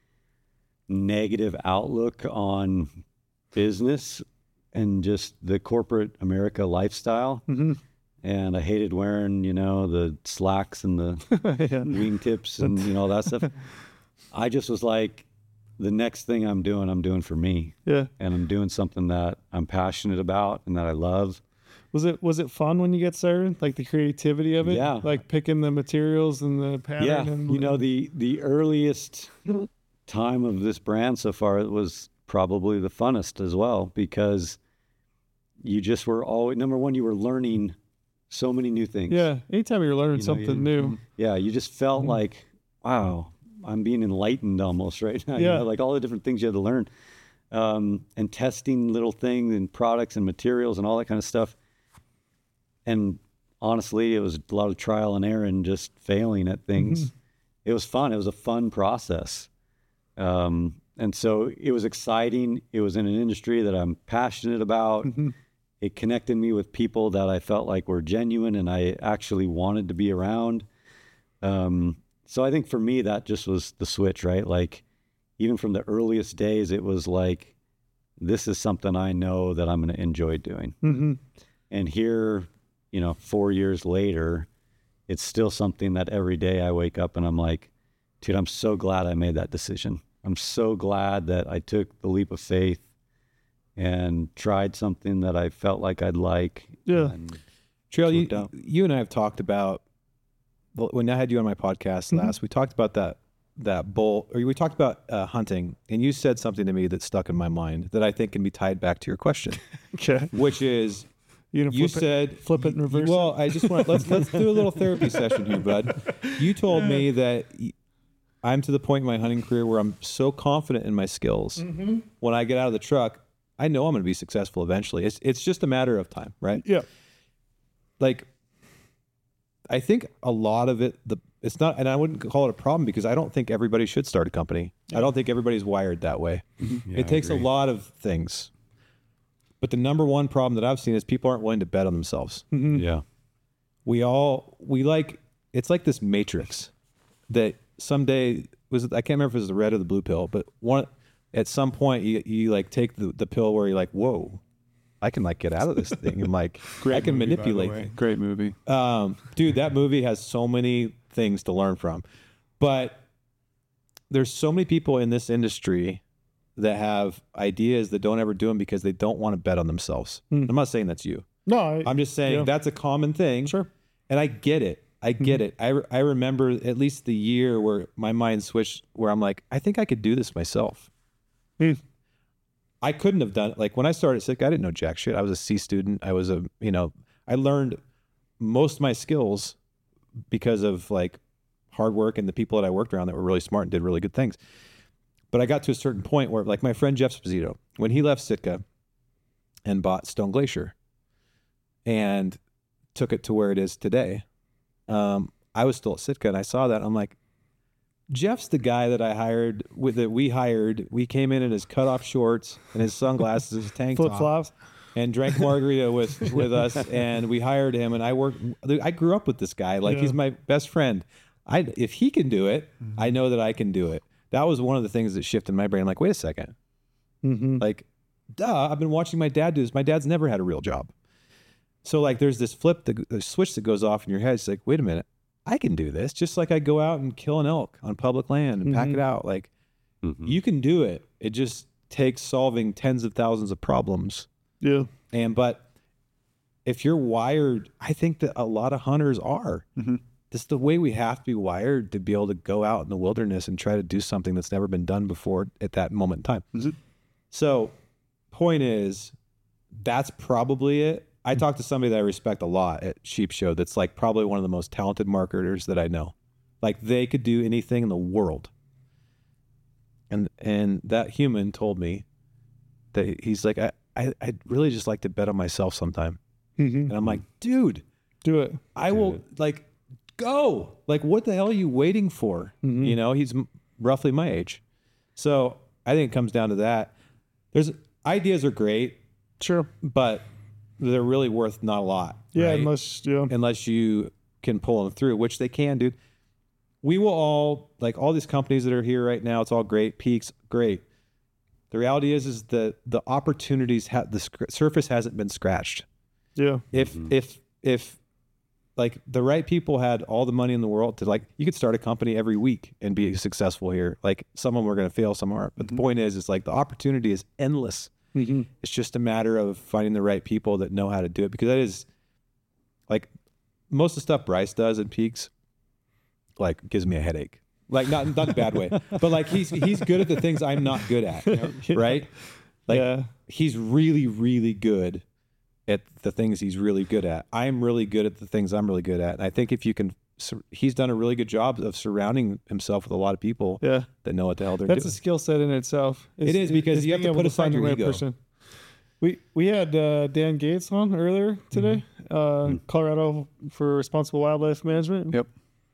negative outlook on business and just the corporate America lifestyle, Mm-hmm. and I hated wearing, you know, the slacks and the yeah. wingtips and, you know, all that stuff. I just was like, the next thing I'm doing, I'm doing for me. Yeah. And I'm doing something that I'm passionate about and that I love. Was it was it fun when you get started? Like the creativity of it? Yeah. Like picking the materials and the pattern. Yeah. And, You know, the, the earliest time of this brand so far was probably the funnest as well, because you just were always, number one, you were learning so many new things. Yeah. Anytime you're learning You know, something you- new. Yeah, you just felt Mhm. like, wow, I'm being enlightened almost right now. You Yeah. know, like all the different things you had to learn. um, and testing little things and products and materials and all that kind of stuff. And honestly, it was a lot of trial and error and just failing at things. Mm-hmm. It was fun. It was a fun process. Um, and so it was exciting. It was in an industry that I'm passionate about. Mm-hmm. It connected me with people that I felt like were genuine and I actually wanted to be around. Um, so I think for me, that just was the switch, right? Like, even from the earliest days, it was like, this is something I know that I'm going to enjoy doing. Mm-hmm. And here, you know, four years later, it's still something that every day I wake up and I'm like, dude, I'm so glad I made that decision. I'm so glad that I took the leap of faith and tried something that I felt like I'd like. Yeah. Trail, you, you and I have talked about, when I had you on my podcast mm-hmm. last, we talked about that that bull, or we talked about uh, hunting, and you said something to me that stuck in my mind that I think can be tied back to your question. Okay. Which is, you, you said, it, flip it in reverse. Well, I just want let's let's do a little therapy session here, bud. You told me that I'm to the point in my hunting career where I'm so confident in my skills. Mm-hmm. When I get out of the truck, I know I'm going to be successful eventually. It's it's just a matter of time, right? Yeah. Like, I think a lot of it, the it's not, and I wouldn't call it a problem because I don't think everybody should start a company. Yeah. I don't think everybody's wired that way. Mm-hmm. Yeah, it takes a lot of things. But the number one problem that I've seen is people aren't willing to bet on themselves. Mm-hmm. Yeah. We all, we like, it's like this matrix that someday, was it, I can't remember if it was the red or the blue pill, but one, at some point you, you like take the, the pill where you're like, whoa, I can like get out of this thing and like, I can movie, manipulate things. Great movie. Um, dude, that movie has so many things to learn from, but there's so many people in this industry that have ideas that don't ever do them because they don't want to bet on themselves. Mm. I'm not saying that's you. No, I, I'm just saying yeah. that's a common thing. Sure. And I get it. I get mm-hmm. it. I, re- I remember at least the year where my mind switched where I'm like, I think I could do this myself. Mm. I couldn't have done it. Like when I started Sitka, I didn't know jack shit. I was a C student. I was a, you know, I learned most of my skills because of like hard work and the people that I worked around that were really smart and did really good things. But I got to a certain point where like my friend Jeff Sposito, when he left Sitka and bought Stone Glacier and took it to where it is today, um, I was still at Sitka and I saw that. I'm like, Jeff's the guy that I hired with that we hired. We came in in his cutoff shorts and his sunglasses, his tank flip top, flops, and drank margarita with with us. And we hired him. And I worked. I grew up with this guy. Like yeah. he's my best friend. I if he can do it, mm-hmm. I know that I can do it. That was one of the things that shifted my brain. I'm like, wait a second. Mm-hmm. Like, duh. I've been watching my dad do this. My dad's never had a real job. So like, there's this flip, the, the switch that goes off in your head. It's like, wait a minute. I can do this just like I go out and kill an elk on public land and mm-hmm. pack it out. Like mm-hmm. you can do it. It just takes solving tens of thousands of problems. Yeah. And, but if you're wired, I think that a lot of hunters are. Mm-hmm. This is the way we have to be wired to be able to go out in the wilderness and try to do something that's never been done before at that moment in time. Mm-hmm. So point is, that's probably it. I talked to somebody that I respect a lot at Sheep Show that's like probably one of the most talented marketers that I know. Like they could do anything in the world. And and that human told me that he's like, I, I, I'd really just like to bet on myself sometime. Mm-hmm. And I'm like, dude, do it. I do will it. like go. Like what the hell are you waiting for? Mm-hmm. You know, he's m- roughly my age. So I think it comes down to that. There's ideas are great. Sure. But they're really worth not a lot. Yeah, right? unless yeah. unless you can pull them through, which they can, dude. We will all, like all these companies that are here right now, it's all great. Peaks, great. The reality is, is that the opportunities, ha- the sc- surface hasn't been scratched. Yeah. If, mm-hmm. if, if like the right people had all the money in the world to like, you could start a company every week and be successful here. Like some of them are going to fail, some aren't. But mm-hmm. the point is, is like the opportunity is endless. Mm-hmm. It's just a matter of finding the right people that know how to do it, because that is like most of the stuff Bryce does at Peaks, like gives me a headache. Like not not in a bad way, but like he's he's good at the things I'm not good at, right? Like yeah. he's really really good at the things he's really good at. I'm really good at the things I'm really good at. And I think if you can sur- he's done a really good job of surrounding himself with a lot of people Yeah. that know what the hell they're That's a doing. skill set in itself. It is, because you have being to able put aside find the your right ego. We we had uh, Dan Gates on earlier today, Mm-hmm. uh, Colorado for Responsible Wildlife Management. Yep.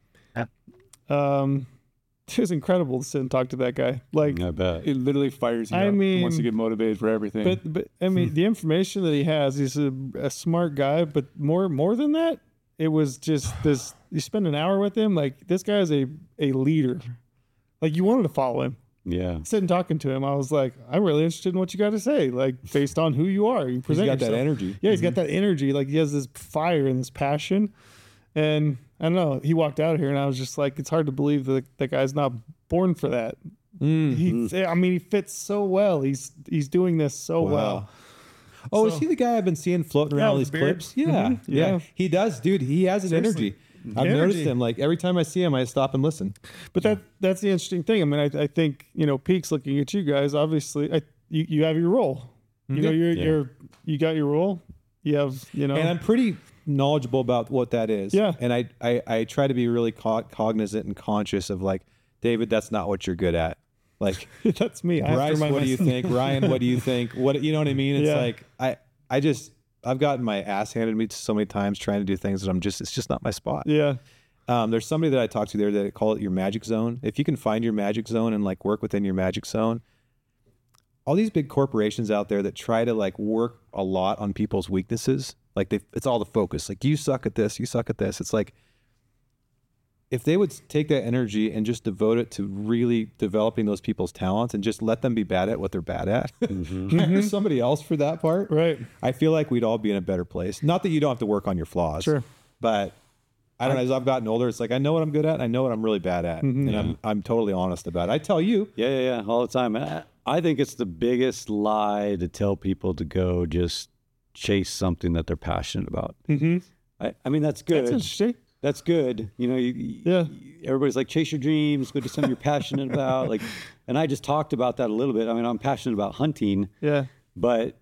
Um, it was incredible to sit and talk to that guy. Like, I bet. It literally fires you I up mean- once you get motivated for everything. but but I mean, the information that he has, he's a, a smart guy. But more more than that, it was just this. You spend an hour with him, like this guy is a a leader. Like you wanted to follow him. Yeah. Sitting talking to him, I was like, I'm really interested in what you got to say, like based on who you are. You He's present got that yourself. energy. Yeah, he's got that energy. Like he has this fire and this passion. And I don't know. He walked out of here, and I was just like, it's hard to believe that that guy's not born for that. Mm. He, I mean, he fits so well. He's he's doing this so Wow. well. Oh, So- is he the guy I've been seeing floating Yeah, around all with these the beard. clips? Yeah, Mhm. yeah, Yeah. he does, dude. He has an Seriously. energy. I've Energy. noticed him. Like every time I see him, I stop and listen. But that that's the interesting thing. I mean, I, I think you know, Peaks looking at you guys. Obviously, I, you you have your role. You know, you're Yeah. you're you got your role. You have you know. And I'm pretty knowledgeable about what that is. Yeah. And I, I, I try to be really co- cognizant and conscious of like, David, that's not what you're good at. Like, that's me. I have to Bryce, remind what do you myself. think? Ryan, what do you think? What, you know what I mean? It's Yeah. like, I, I just, I've gotten my ass handed to me so many times trying to do things that I'm just, it's just not my spot. Yeah. Um, there's somebody that I talked to there that call it your magic zone. If you can find your magic zone and like work within your magic zone, all these big corporations out there that try to like work a lot on people's weaknesses, like they, it's all the focus. Like you suck at this, you suck at this. It's like, if they would take that energy and just devote it to really developing those people's talents and just let them be bad at what they're bad at, hire somebody else for that part, Right. I feel like we'd all be in a better place. Not that you don't have to work on your flaws, Sure. but I don't know. As I've gotten older, it's like I know what I'm good at, and I know what I'm really bad at, and Yeah. I'm I'm totally honest about it. I tell you, Yeah, yeah, yeah, all the time. I, I think it's the biggest lie to tell people to go just chase something that they're passionate about. Mm-hmm. I, I mean, that's good. That's interesting. That's good. You know, you, Yeah. everybody's like, chase your dreams, go do something you're passionate about. Like, and I just talked about that a little bit. I mean, I'm passionate about hunting, Yeah. but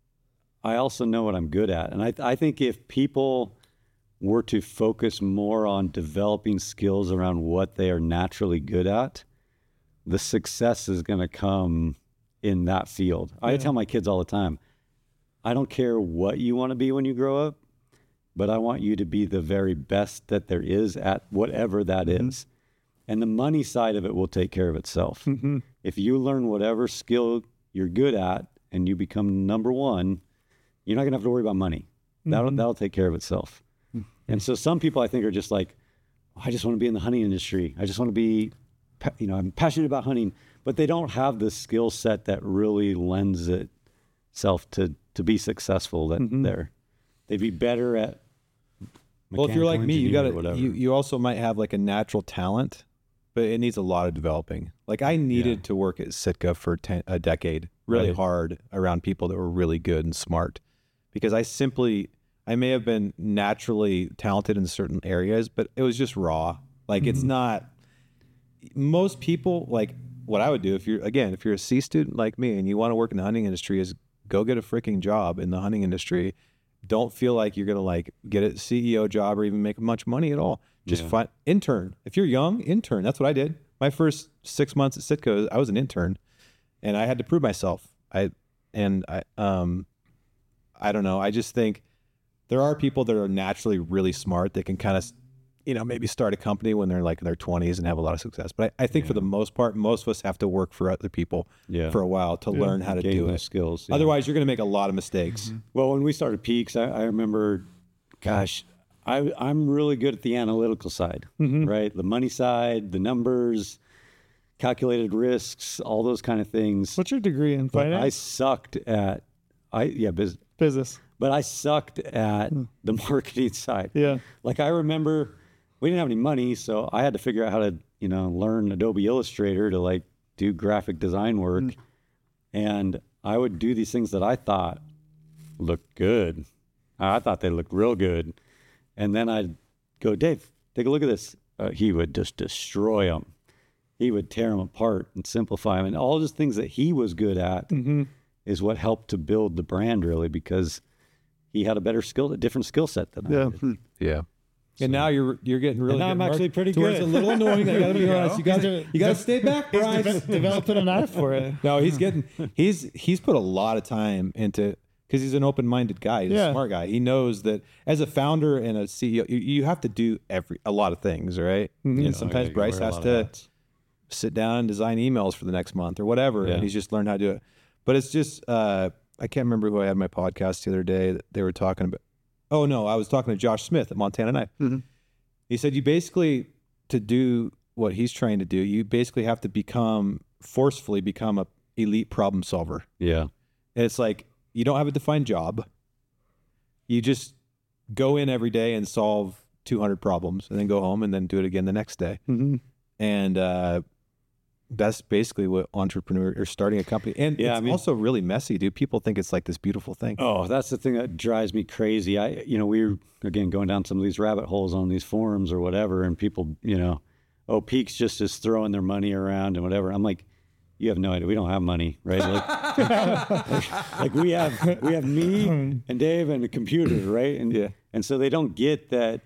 I also know what I'm good at. And I, I think if people were to focus more on developing skills around what they are naturally good at, the success is going to come in that field. I Yeah. tell my kids all the time, I don't care what you want to be when you grow up, but I want you to be the very best that there is at whatever that Mm-hmm. is. And the money side of it will take care of itself. Mm-hmm. If you learn whatever skill you're good at and you become number one, you're not going to have to worry about money. That'll, Mhm. that'll take care of itself. And so some people I think are just like, "Oh, I just want to be in the hunting industry. I just want to be, pa- you know, I'm passionate about hunting, but they don't have the skill set that really lends itself to, to be successful that Mhm. they're, they'd be better at. well, if you're like mechanical me, you engineer got or to whatever. you you also might have like a natural talent, but it needs a lot of developing. Like I needed Yeah. to work at Sitka for ten, a decade, really Right. hard around people that were really good and smart, because I simply I may have been naturally talented in certain areas, but it was just raw. Like it's not. Most people like what I would do if you're again if you're a C student like me and you want to work in the hunting industry is go get a freaking job in the hunting industry. Don't feel like you're gonna like get a C E O job or even make much money at all. Just Yeah. find intern. If you're young, intern. That's what I did. My first six months at Sitka, I was an intern, and I had to prove myself. I and I um, I don't know. I just think there are people that are naturally really smart that can kind of, you know, maybe start a company when they're like in their twenties and have a lot of success. But I, I think for Yeah. the most part, most of us have to work for other people Yeah. for a while to Yeah. learn how to Gain do those it. skills. yeah. Otherwise, you're going to make a lot of mistakes. Well, when we started Peaks, I, I remember, gosh, I, I'm really good at the analytical side, Mhm. right? The money side, the numbers, calculated risks, all those kind of things. What's your degree in But I finance? sucked at, I yeah, biz, Business. but I sucked at the marketing side. Yeah. Like I remember, we didn't have any money, so I had to figure out how to, you know, learn Adobe Illustrator to like do graphic design work, and I would do these things that I thought looked good. I thought they looked real good, and then I'd go, Dave, take a look at this. Uh, he would just destroy them. He would tear them apart and simplify them, and all those things that he was good at Mm-hmm. is what helped to build the brand really, because he had a better skill, a different skill set than I Yeah. did. Yeah. And now you're you're getting really. And now good, I'm Mark, actually pretty to where It's a good. little annoying. I gotta be honest. You gotta He's you gotta de- stay back, Bryce. De- developing an eye for it. No, he's getting he's he's put a lot of time into because he's an open-minded guy. He's Yeah. a smart guy. He knows that as a founder and a C E O, you, you have to do every a lot of things, right? Mhm. And Yeah, sometimes yeah, you Bryce wear a has lot of to hats. sit down and design emails for the next month or whatever, Yeah. and he's just learned how to do it. But it's just uh, I can't remember who I had on my podcast the other day that they were talking about. Oh no, I was talking to Josh Smith at Montana Knife. Mhm. He said you basically to do what he's trying to do, you basically have to become forcefully become a elite problem solver. Yeah. And it's like you don't have a defined job. You just go in every day and solve two hundred problems and then go home and then do it again the next day. Mm-hmm. And uh, that's basically what entrepreneur or starting a company. And Yeah, it's I mean- also really messy, dude. People think it's like this beautiful thing. Oh, that's the thing that drives me crazy. I, you know, we were again going down some of these rabbit holes on these forums or whatever, and people, you know, oh, Peaks just is throwing their money around and whatever. I'm like, you have no idea. We don't have money, right? Like, like, like we have, we have me and Dave and a computer, right? And Yeah. and so they don't get that.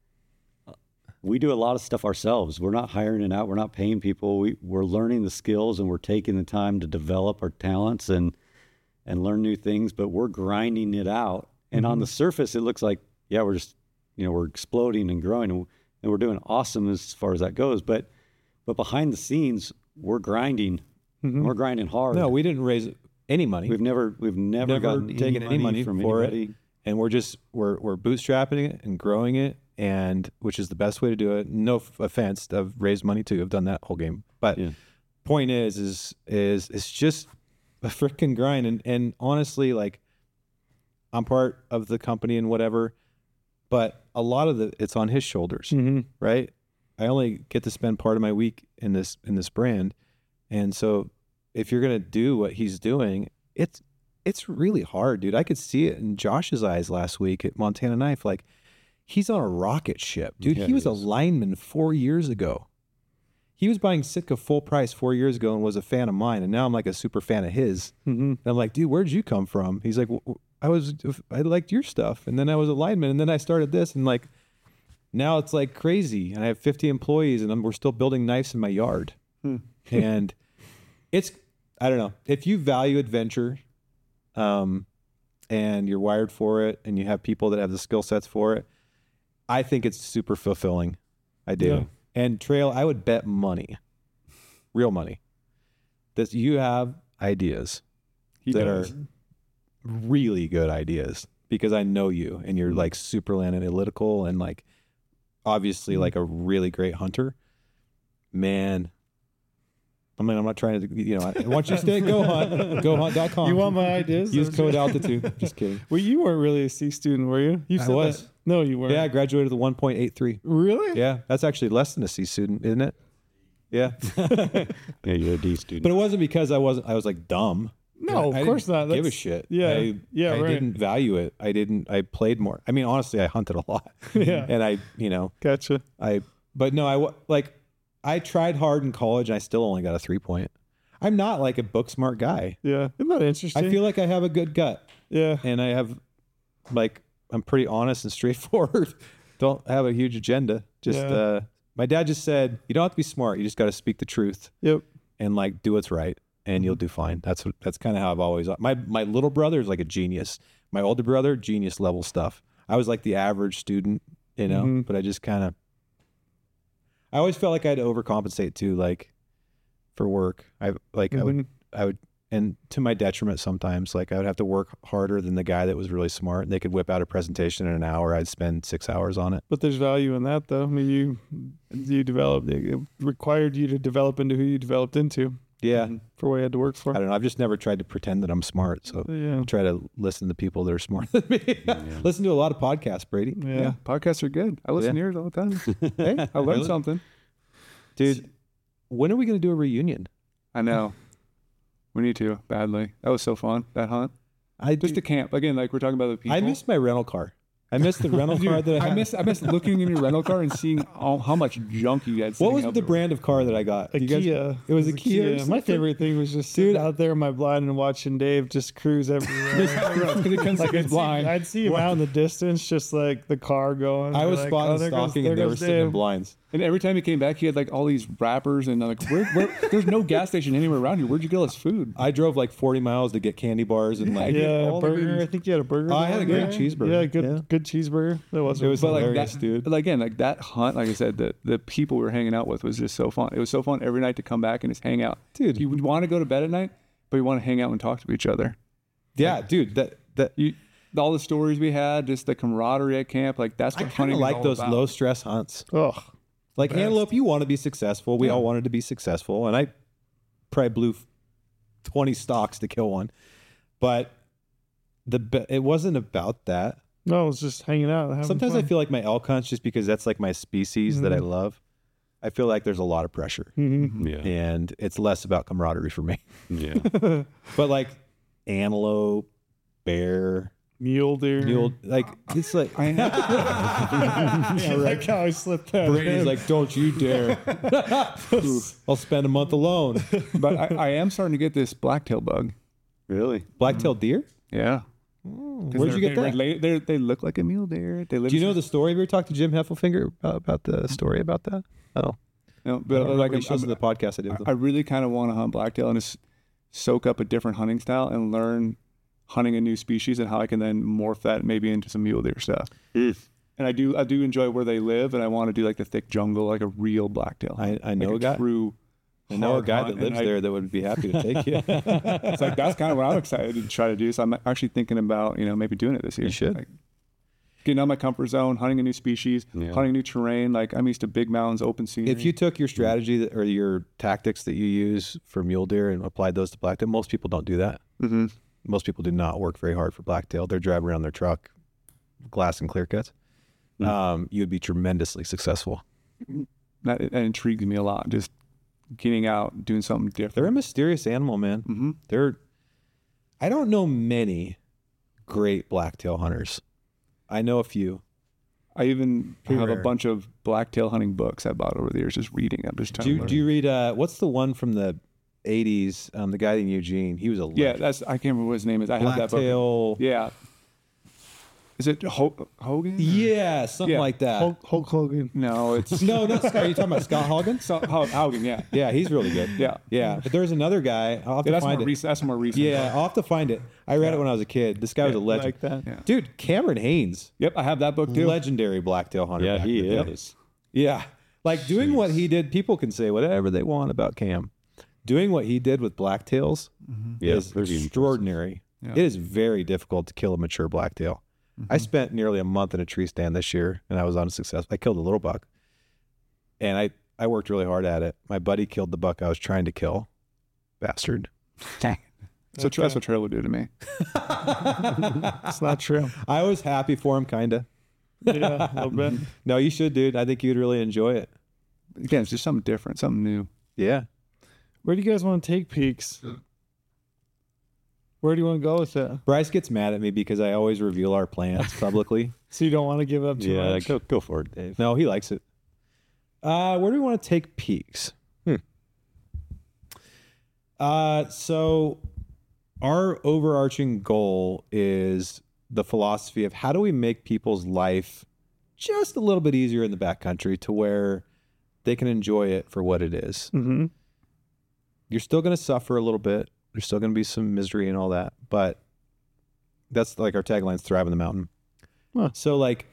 We do a lot of stuff ourselves. We're not hiring it out. We're not paying people. We we're learning the skills and we're taking the time to develop our talents and and learn new things, but we're grinding it out. And on the surface, it looks like, yeah, we're just, you know, we're exploding and growing and, and we're doing awesome as far as that goes. But, but behind the scenes, we're grinding. Mm-hmm. We're grinding hard. No, we didn't raise any money. we've never, we've never, Never gotten taken any money from for it. anybody. and we're just we're we're bootstrapping it and growing it, and which is the best way to do it. No f- offense, I've raised money too. I've done that whole game, but Yeah. point is, is is it's just a freaking grind. And and honestly, like I'm part of the company and whatever, but a lot of the it's on his shoulders, Mm-hmm. right? I only get to spend part of my week in this in this brand, and so if you're gonna do what he's doing, it's it's really hard, dude. I could see it in Josh's eyes last week at Montana Knife. Like, he's on a rocket ship, dude. Yeah, he was he a is. lineman four years ago. He was buying Sitka full price four years ago and was a fan of mine, and now I'm like a super fan of his. Mm-hmm. And I'm like, dude, where'd you come from? He's like, "W- I was, I liked your stuff, and then I was a lineman, and then I started this, and like, now it's like crazy, and I have fifty employees, and I'm, we're still building knives in my yard, Hmm. and it's, I don't know, if you value adventure, um, and you're wired for it, and you have people that have the skill sets for it, I think it's super fulfilling. I do. Yeah. And Trail, I would bet money, real money, that you have ideas He that does. are really good ideas, because I know you and you're like super analytical and like obviously like a really great hunter. Man, I mean, I'm not trying to, you know, I want you to stay at Go Hunt, go hunt dot com. You want my ideas? Use code altitude. Just kidding. Well, you weren't really a C student, were you? You I said was. that. No, you weren't. Yeah, I graduated with a one point eight three. Really? Yeah, that's actually less than a C student, isn't it? Yeah. Yeah, you're a D student. But it wasn't because I wasn't, I was like dumb. No, I of course didn't not. Give a That's- shit. yeah, I, yeah, I right. didn't value it. I didn't. I played more. I mean, honestly, I hunted a lot. Yeah. and I, you know, Gotcha. I. But no, I wa- like. I tried hard in college, and I still only got a three point. I'm not like a book smart guy. Yeah. Isn't that interesting? I feel like I have a good gut, Yeah. and I have, like, I'm pretty honest and straightforward. Don't have a huge agenda. Just, Yeah. uh, my dad just said, you don't have to be smart. You just got to speak the truth Yep. and like do what's right, and you'll do fine. That's what, that's kind of how I've always, my, my little brother is like a genius. My older brother, genius level stuff. I was like the average student, you know, Mhm. but I just kind of, I always felt like I had to overcompensate too, like for work. I like, I would, Mhm. I would, and to my detriment sometimes, like I would have to work harder than the guy that was really smart, and they could whip out a presentation in an hour. I'd spend six hours on it. But there's value in that, though. I mean, you you developed. It required you to develop into who you developed into Yeah. for what you had to work for. I don't know. I've just never tried to pretend that I'm smart. So Yeah. try to listen to people that are smarter than me. Listen to a lot of podcasts, Brady. Yeah. Podcasts are good. I listen Yeah. to yours all the time. Hey, I learned really? something. Dude, when are we going to do a reunion? I know. We need to badly. That was so fun. That hunt. I Just to camp again, like we're talking about the people. I miss my rental car. I missed the rental car that I I had. miss I miss looking in your rental car and seeing all, how much junk you had. What sitting was out the there. brand of car that I got? A You guys- Kia. It was a Kia. or My something? favorite thing was just sitting Dude. out there in my blind and watching Dave just cruise everywhere. Because he couldn't like see his I'd see, blind. I'd see him out in the distance, just like the car going. I was like, spotting oh, there goes- stalking, there and they were goes sitting in Dave. blinds. And every time he came back, he had like all these wrappers and like, where, where, there's no gas station anywhere around here. Where'd you get all this food? I drove like forty miles to get candy bars and like. Yeah, all the burger. goodies. I think you had a burger. Oh, I had a there. great cheeseburger. Yeah, good, Yeah. good cheeseburger. That was. It was But like hilarious, that, dude. Like, again, like that hunt, like I said, the the people we were hanging out with was just so fun. It was so fun every night to come back and just hang out. Dude. You would want to go to bed at night, but you want to hang out and talk to each other. Yeah, dude. That that You, all the stories we had, just the camaraderie at camp, like that's I what kind hunting of is like all those about. low stress hunts. Oh, Like Best. antelope, you want to be successful. We Yeah. all wanted to be successful, and I probably blew f- twenty stalks to kill one. But the be- it wasn't about that. no, it was just hanging out. having Sometimes I fun. feel like my elk hunts, just because that's like my species that I Mhm. love. I feel like there's a lot of pressure, Mhm. Yeah. and it's less about camaraderie for me. Yeah. But like antelope, bear, mule deer. mule, like it's like I am, yeah, right. Like how I slipped that. Brady's in. like, don't you dare! I'll spend a month alone. but I, I am starting to get this blacktail bug. Really? Black-tailed deer? Yeah. Where'd you get that? They, they, they look like a mule deer. They live. Do you know the story? Have you ever talked to Jim Heffelfinger about, about the story about that? Oh, No, I but don't like like he I'm- shows in the podcast I did. I, With I him. really kind of want to hunt blacktail and just soak up a different hunting style and learn hunting a new species and how I can then morph that maybe into some mule deer stuff. Mm. And I do I do enjoy where they live, and I want to do like the thick jungle, like a real blacktail. I, I know like a guy. True. I know a hard guy hunt, that lives and I- there that would be happy to take you. It's like that's kind of what I'm excited to try to do. So I'm actually thinking about you know maybe doing it this year. You should. Like, getting out of my comfort zone, hunting a new species, Yeah. hunting new terrain. Like I'm used to big mountains, open scenery. If you took your strategy that, or your tactics that you use for mule deer and applied those to blacktail, most people don't do that. Mhm. Most people do not work very hard for blacktail. They're driving around their truck, glass and clear cuts. Mm. Um, you would be tremendously successful. that, that intrigues me a lot. Just getting out, doing something different. They're a mysterious animal, man. hmm They're. I don't know many great blacktail hunters. I know a few. I even Pretty have rare. a bunch of blacktail hunting books I bought over the years, just reading them, just trying Do to you, learn. do you read? Uh, what's the one from the eighties? Um, the guy in Eugene. He was a yeah, legend. that's I can't remember what his name is. I have that book. blacktail. Yeah. Is it Ho- Hogan? Yeah, something Yeah. like that. Hulk, Hulk Hogan. No, it's No, not Scott. Are you talking about Scott Hogan? so, Ho- Hogan. Yeah. Yeah, he's really good. Yeah. Yeah, but there's another guy. I'll have Yeah, to that's more find it. recent. That's more recent. Yeah, I'll have to find it. I read it Yeah. when I was a kid. This guy was a Yeah, legend. Like that. Yeah. Dude, Cameron Haynes, Yep, I have that book too. legendary blacktail hunter. Yeah, back he in the day. is. Yeah, like doing what he did. People can say whatever they want about Cam. Doing what he did with blacktails Yeah, is pretty impressive. extraordinary. Yeah. It is very difficult to kill a mature blacktail. I spent nearly a month in a tree stand this year, and I was unsuccessful. I killed a little buck, and I I worked really hard at it. My buddy killed the buck I was trying to kill. Bastard. So that's what Trail would do to me. It's not true. I was happy for him, kinda. Yeah, a little bit. No, you should, dude. I think you'd really enjoy it. Again, it's just something different, something new. Yeah. Where do you guys want to take peaks? Where do you want to go with it? Bryce gets mad at me because I always reveal our plans publicly. So you don't want to give up too Yeah, much. go go for it, Dave. No, he likes it. Uh, where do we want to take peaks? Hmm. Uh, so our overarching goal is the philosophy of how do we make people's life just a little bit easier in the backcountry to where they can enjoy it for what it is. Mm-hmm. You're still going to suffer a little bit. There's still going to be some misery and all that, but that's like our tagline's thrive in the mountain. Huh. So like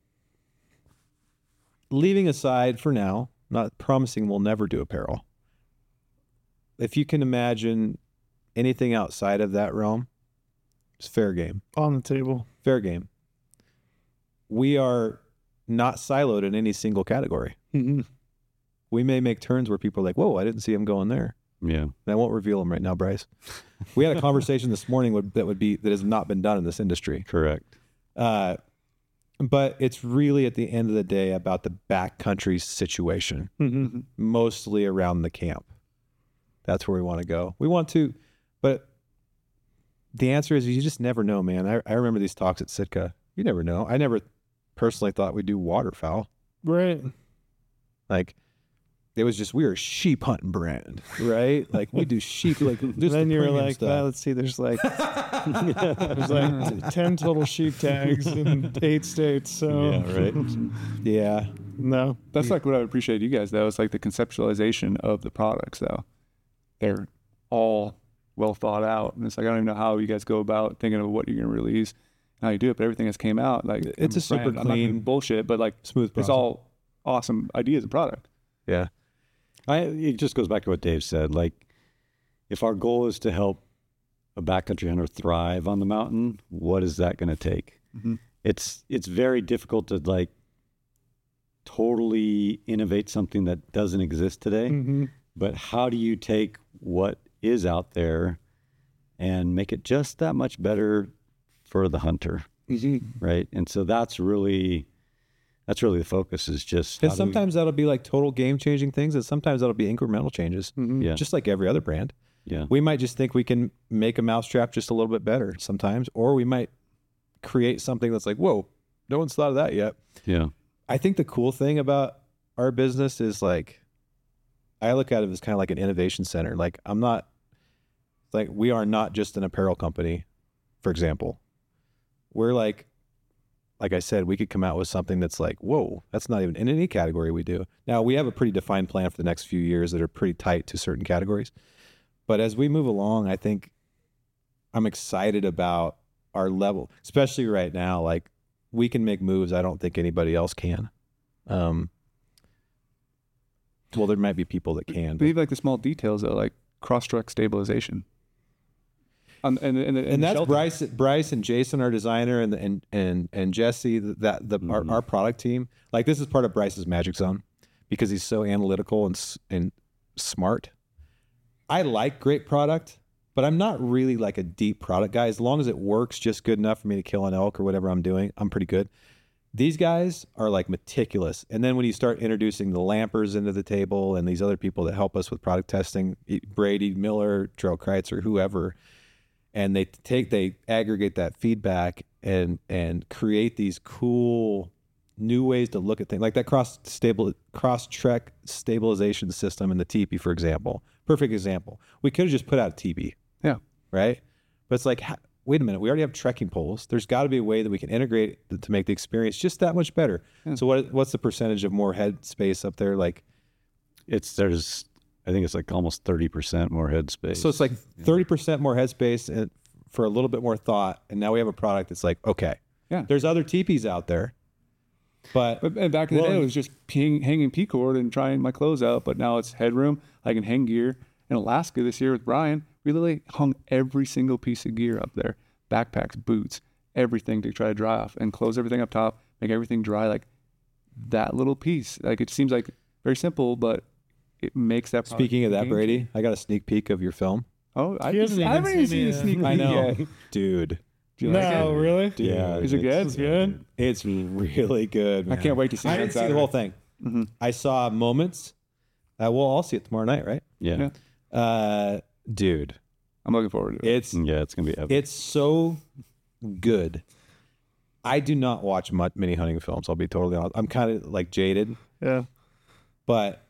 leaving aside for now, not promising we'll never do apparel. If you can imagine anything outside of that realm, it's fair game. On the table. Fair game. We are not siloed in any single category. Mm-hmm. We may make turns where people are like, whoa, I didn't see him going there. Yeah. And I won't reveal them right now, Bryce. We had a conversation this morning would, that would be that has not been done in this industry. Correct. Uh, but it's really at the end of the day about the backcountry situation, Mm-hmm. mostly around the camp. That's where we want to go. We want to, but the answer is you just never know, man. I, I remember these talks at Sitka You never know. I never personally thought we'd do waterfowl. Right. Like, it was just, we were a sheep hunting brand, right? Like, we do sheep, like, just then the you were premium like, stuff. well, let's see, there's like there's like ten total sheep tags in eight states. So Yeah, right. Yeah. no. That's like what I appreciate you guys though. It's like the conceptualization of the products though. They're all well thought out, and it's like I don't even know how you guys go about thinking of what you're gonna release, and how you do it. But everything that's came out, like It's I'm a super brand- I'm not gonna clean, bullshit, but like smooth it's process. all awesome ideas and product. Yeah. I, it just goes back to what Dave said. Like, if our goal is to help a backcountry hunter thrive on the mountain, what is that going to take? Mhm. It's it's very difficult to like totally innovate something that doesn't exist today. Mm-hmm. But how do you take what is out there and make it just that much better for the hunter, right? And so that's really that's really the focus. Is just And how do we- sometimes that'll be like total game changing things, and sometimes that'll be incremental changes, yeah, just like every other brand. yeah, We might just think we can make a mousetrap just a little bit better sometimes, or we might create something that's like, whoa, no one's thought of that yet. yeah, I think the cool thing about our business is like, I look at it as kind of like an innovation center. Like, I'm not, like, we are not just an apparel company, for example. We're like, like I said, we could come out with something that's like, whoa, that's not even in any category we do. Now, we have a pretty defined plan for the next few years that are pretty tight to certain categories. But as we move along, I think I'm excited about our level, especially right now. Like, we can make moves I don't think anybody else can. Um, well, there might be people that can. But But, even like the small details though, like cross truck stabilization. Um, and, and, and, and that's shelter. Bryce, Bryce and Jason, our designer, and and and and Jesse, that the our, our product team. Like, this is part of Bryce's magic zone because he's so analytical and s- and smart. I like great product, but I'm not really like a deep product guy. As long as it works just good enough for me to kill an elk or whatever I'm doing, I'm pretty good. These guys are like meticulous. And then when you start introducing the Lampers into the table and these other people that help us with product testing, Brady, Miller, Terrell Kreitzer, whoever, and they take, they aggregate that feedback and, and create these cool new ways to look at things, like that cross stable, cross trek stabilization system in the teepee, for example. Perfect example. We could have just put out a teepee, Yeah. right? But it's like, ha- wait a minute, we already have trekking poles. There's got to be a way that we can integrate th- to make the experience just that much better. So what what's the percentage of more head space up there? Like, it's there's I think it's like almost thirty percent more headspace. so it's like thirty percent more head space and for a little bit more thought. And now we have a product that's like, okay, Yeah. there's other teepees out there, but But and back in the Well- day, it was just hang, hanging P cord and trying my clothes out. But now it's headroom. I can hang gear. In Alaska this year with Brian, we literally hung every single piece of gear up there: backpacks, boots, everything to try to dry off and close everything up top, make everything dry. Like that little piece. Like it seems like very simple, but it makes that. product speaking of that, game Brady, I got a sneak peek of your film. Oh, I, He hasn't I haven't even even seen seen a it. sneak peek I know, yet. dude. Do you No, like it? really? yeah, Is it good? It's good. It's really good. I Man. can't wait to see I it didn't on see the Saturday. whole thing. Mhm. I saw moments. Uh, we'll all see it tomorrow night, right? Yeah, Yeah. yeah, Uh, dude, I'm looking forward to it. it's it's gonna be epic. it's so good. I do not watch much many hunting films. I'll be totally honest. I'm kind of like jaded, Yeah. but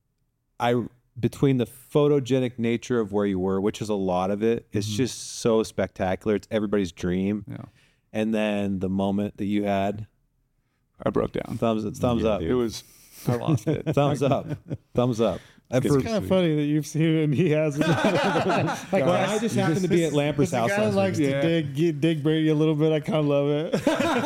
I between the photogenic nature of where you were, which is a lot of it, it's just so spectacular. It's everybody's dream. Yeah. And then the moment that you had, I broke down. thumbs thumbs Yeah, up, dude. It was. I lost it. thumbs up, thumbs up. And It's for- kind of funny that you've seen it and he hasn't. like, well, I just happened to be at Lamper's the house guy that last likes week. Yeah. to dig get- dig Brady a little bit. I kind of love it.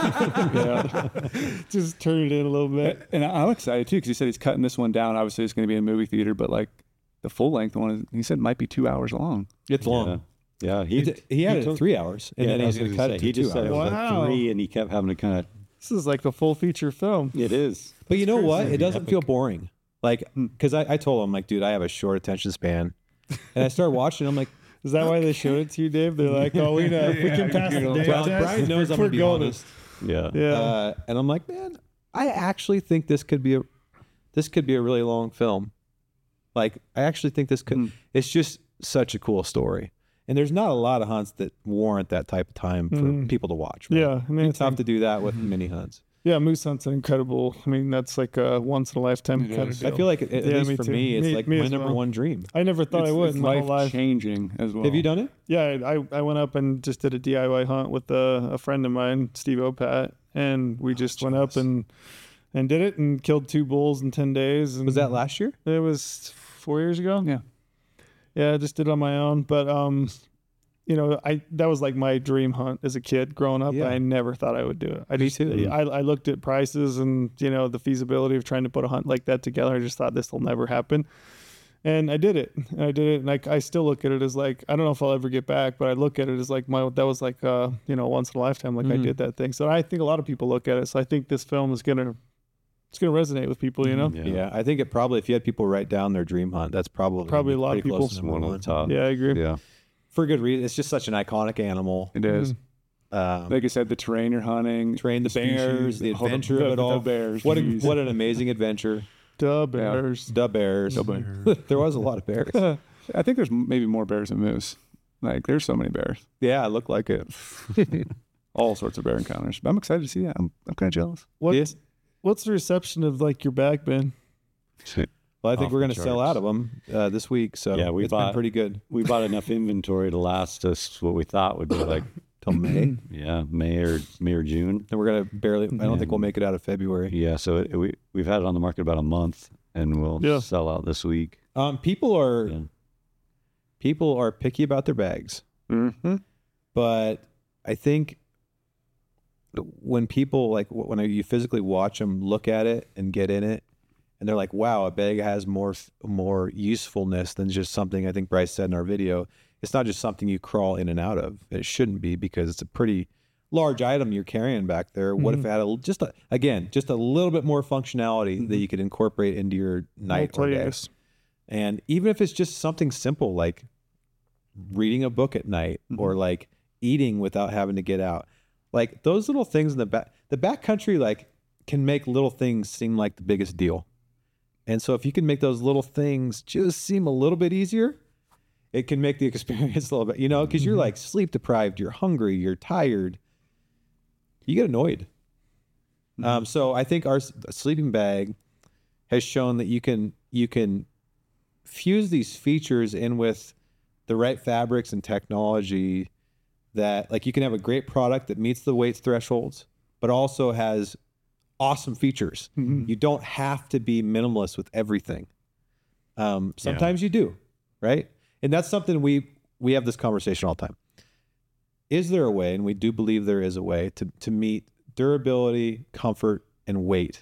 Yeah. Just turn it in a little bit. And I'm excited too because he said he's cutting this one down. Obviously, it's going to be in a movie theater, but like the full length one, is, he said might be two hours long. It's long. yeah, He, he d- he had it told- at three hours, and yeah, then I he's was going to gonna cut it say, to he just two said hours. it was Wow. like three, and he kept having to kind of. This is like the full feature film. It is. But you know what? crazy. It doesn't Epic. feel boring. Like, because I, I told him, like, dude, I have a short attention span. And I started watching, I'm like, Is that why they showed it to you, Dave? They're like, oh, we know. If we can pass the day well, test, Brian knows I'm we're going to be golden. honest. Yeah. Yeah. Uh, and I'm like, man, I actually think this could be a, this could be a really long film. Like, I actually think this could, Mm. it's just such a cool story. And there's not a lot of hunts that warrant that type of time for Mhm. people to watch. right? Yeah, I mean, It's it's tough like- to do that with mini hunts. yeah, moose hunt's an incredible. I mean, that's like a once in a lifetime It kind is. of I deal. feel like, at, at Yeah, least me for too. me, it's Me- like me my as number well. one dream. I never thought it's, I would it's in my whole life life. changing as well. Have you done it? Yeah, I I went up and just did a D I Y hunt with a, a friend of mine, Steve Opat, and we just went up jealous. and and did it and killed two bulls in ten days. And Was that last year? It was four years ago. Yeah. Yeah, I just did it on my own. But um, you know, I that was like my dream hunt as a kid growing up. Yeah. I never thought I would do it. I Me just, too. I, I looked at prices and you know the feasibility of trying to put a hunt like that together. I just thought this will never happen. And I did it. And I did it, and like I still look at it as like I don't know if I'll ever get back, but I look at it as like my that was like uh you know once in a lifetime. Like I Mhm. did that thing. So I think a lot of people look at it. So I think this film is gonna it's gonna resonate with people. You know. Yeah. Yeah. I think it probably, if you had people write down their dream hunt, that's probably Probably a lot of pretty close people. to It's number one of one. the top. Yeah, I agree. Yeah. For good reason. It's just such an iconic animal. It is. Um, Like I said, the terrain you're hunting, train the species, bears, the oh, adventure the- of it the all. bears, What a, geez. what an amazing adventure. Duh, bears. The bears. There was a lot of bears. I think there's maybe more bears than moose. Like there's so many bears, Yeah, it looked like it. all sorts of bear encounters. But I'm excited to see that. I'm, I'm kind of jealous. What's Yeah. what's the reception of like your bag been? Well, I think Off we're the going to sell charts. out of them uh, this week. So Yeah, we it's been bought- pretty good. We bought enough inventory to last us what we thought would be like, Till May. yeah, May or May or June. And we're going to barely, I don't think we'll And- make it out of February. Yeah, so it, we we've had it on the market about a month, and we'll Yeah. sell out this week. Um, people are Yeah. people are picky about their bags, Mm-hmm. but I think when people like when you physically watch them look at it and get in it, and they're like, "Wow, a bag has more f- more usefulness than just something." I think Bryce said in our video, it's not just something you crawl in and out of. It shouldn't be because it's a pretty large item you're carrying back there. What if it had a, just a, again just a little bit more functionality that you could incorporate into your night or day? Multi-use. And even if it's just something simple like reading a book at night or like eating without having to get out, like those little things in the back, the backcountry like can make little things seem like the biggest deal. And so if you can make those little things just seem a little bit easier, it can make the experience a little bit, you know, because you're like sleep deprived, you're hungry, you're tired, you get annoyed. Um, so I think our s- sleeping bag has shown that you can you can fuse these features in with the right fabrics and technology that like you can have a great product that meets the weight thresholds, but also has awesome features. You don't have to be minimalist with everything. Um, sometimes you do, right? And that's something we we have this conversation all the time. Is there a way, and we do believe there is a way, to to meet durability, comfort, and weight,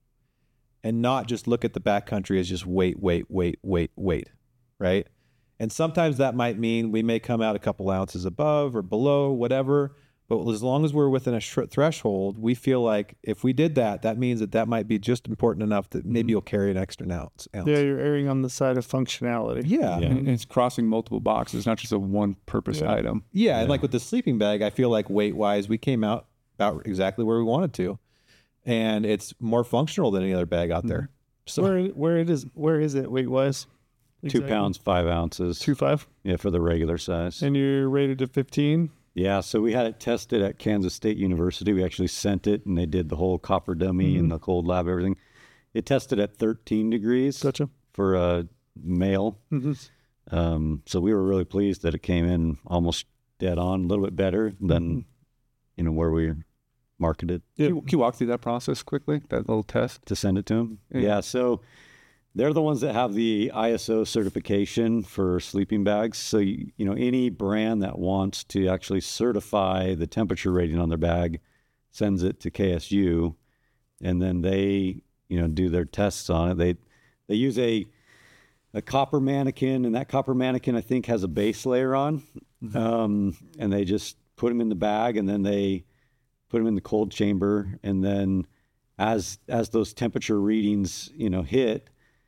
and not just look at the backcountry as just weight, weight, weight, weight, weight, right? And sometimes that might mean we may come out a couple ounces above or below, whatever. But as long as we're within a sh- threshold, we feel like if we did that, that means that that might be just important enough that maybe you'll carry an extra ounce. ounce. Yeah, you're erring on the side of functionality. Yeah. Yeah. And it's crossing multiple boxes, not just a one purpose Yeah. item. Yeah, and like with the sleeping bag, I feel like weight wise, we came out about exactly where we wanted to, and it's more functional than any other bag out there. So Where where it is where is it weight wise? Two pounds, five ounces. Two five. Yeah, for the regular size. And you're rated to fifteen. Yeah, so we had it tested at Kansas State University. We actually sent it, and they did the whole copper dummy and the cold lab, everything. It tested at thirteen degrees Gotcha. for a male. Mm-hmm. Um, so we were really pleased that it came in almost dead on, a little bit better than you know where we marketed Yeah. Can, you, can you walk through that process quickly? That little test. to send it to them. Yeah. Yeah, so they're the ones that have the I S O certification for sleeping bags. So, you, you know, any brand that wants to actually certify the temperature rating on their bag sends it to K S U, and then they, you know, do their tests on it. They they use a a copper mannequin, and that copper mannequin, I think, has a base layer on, um, and they just put them in the bag, and then they put them in the cold chamber, and then as as those temperature readings, you know, hit,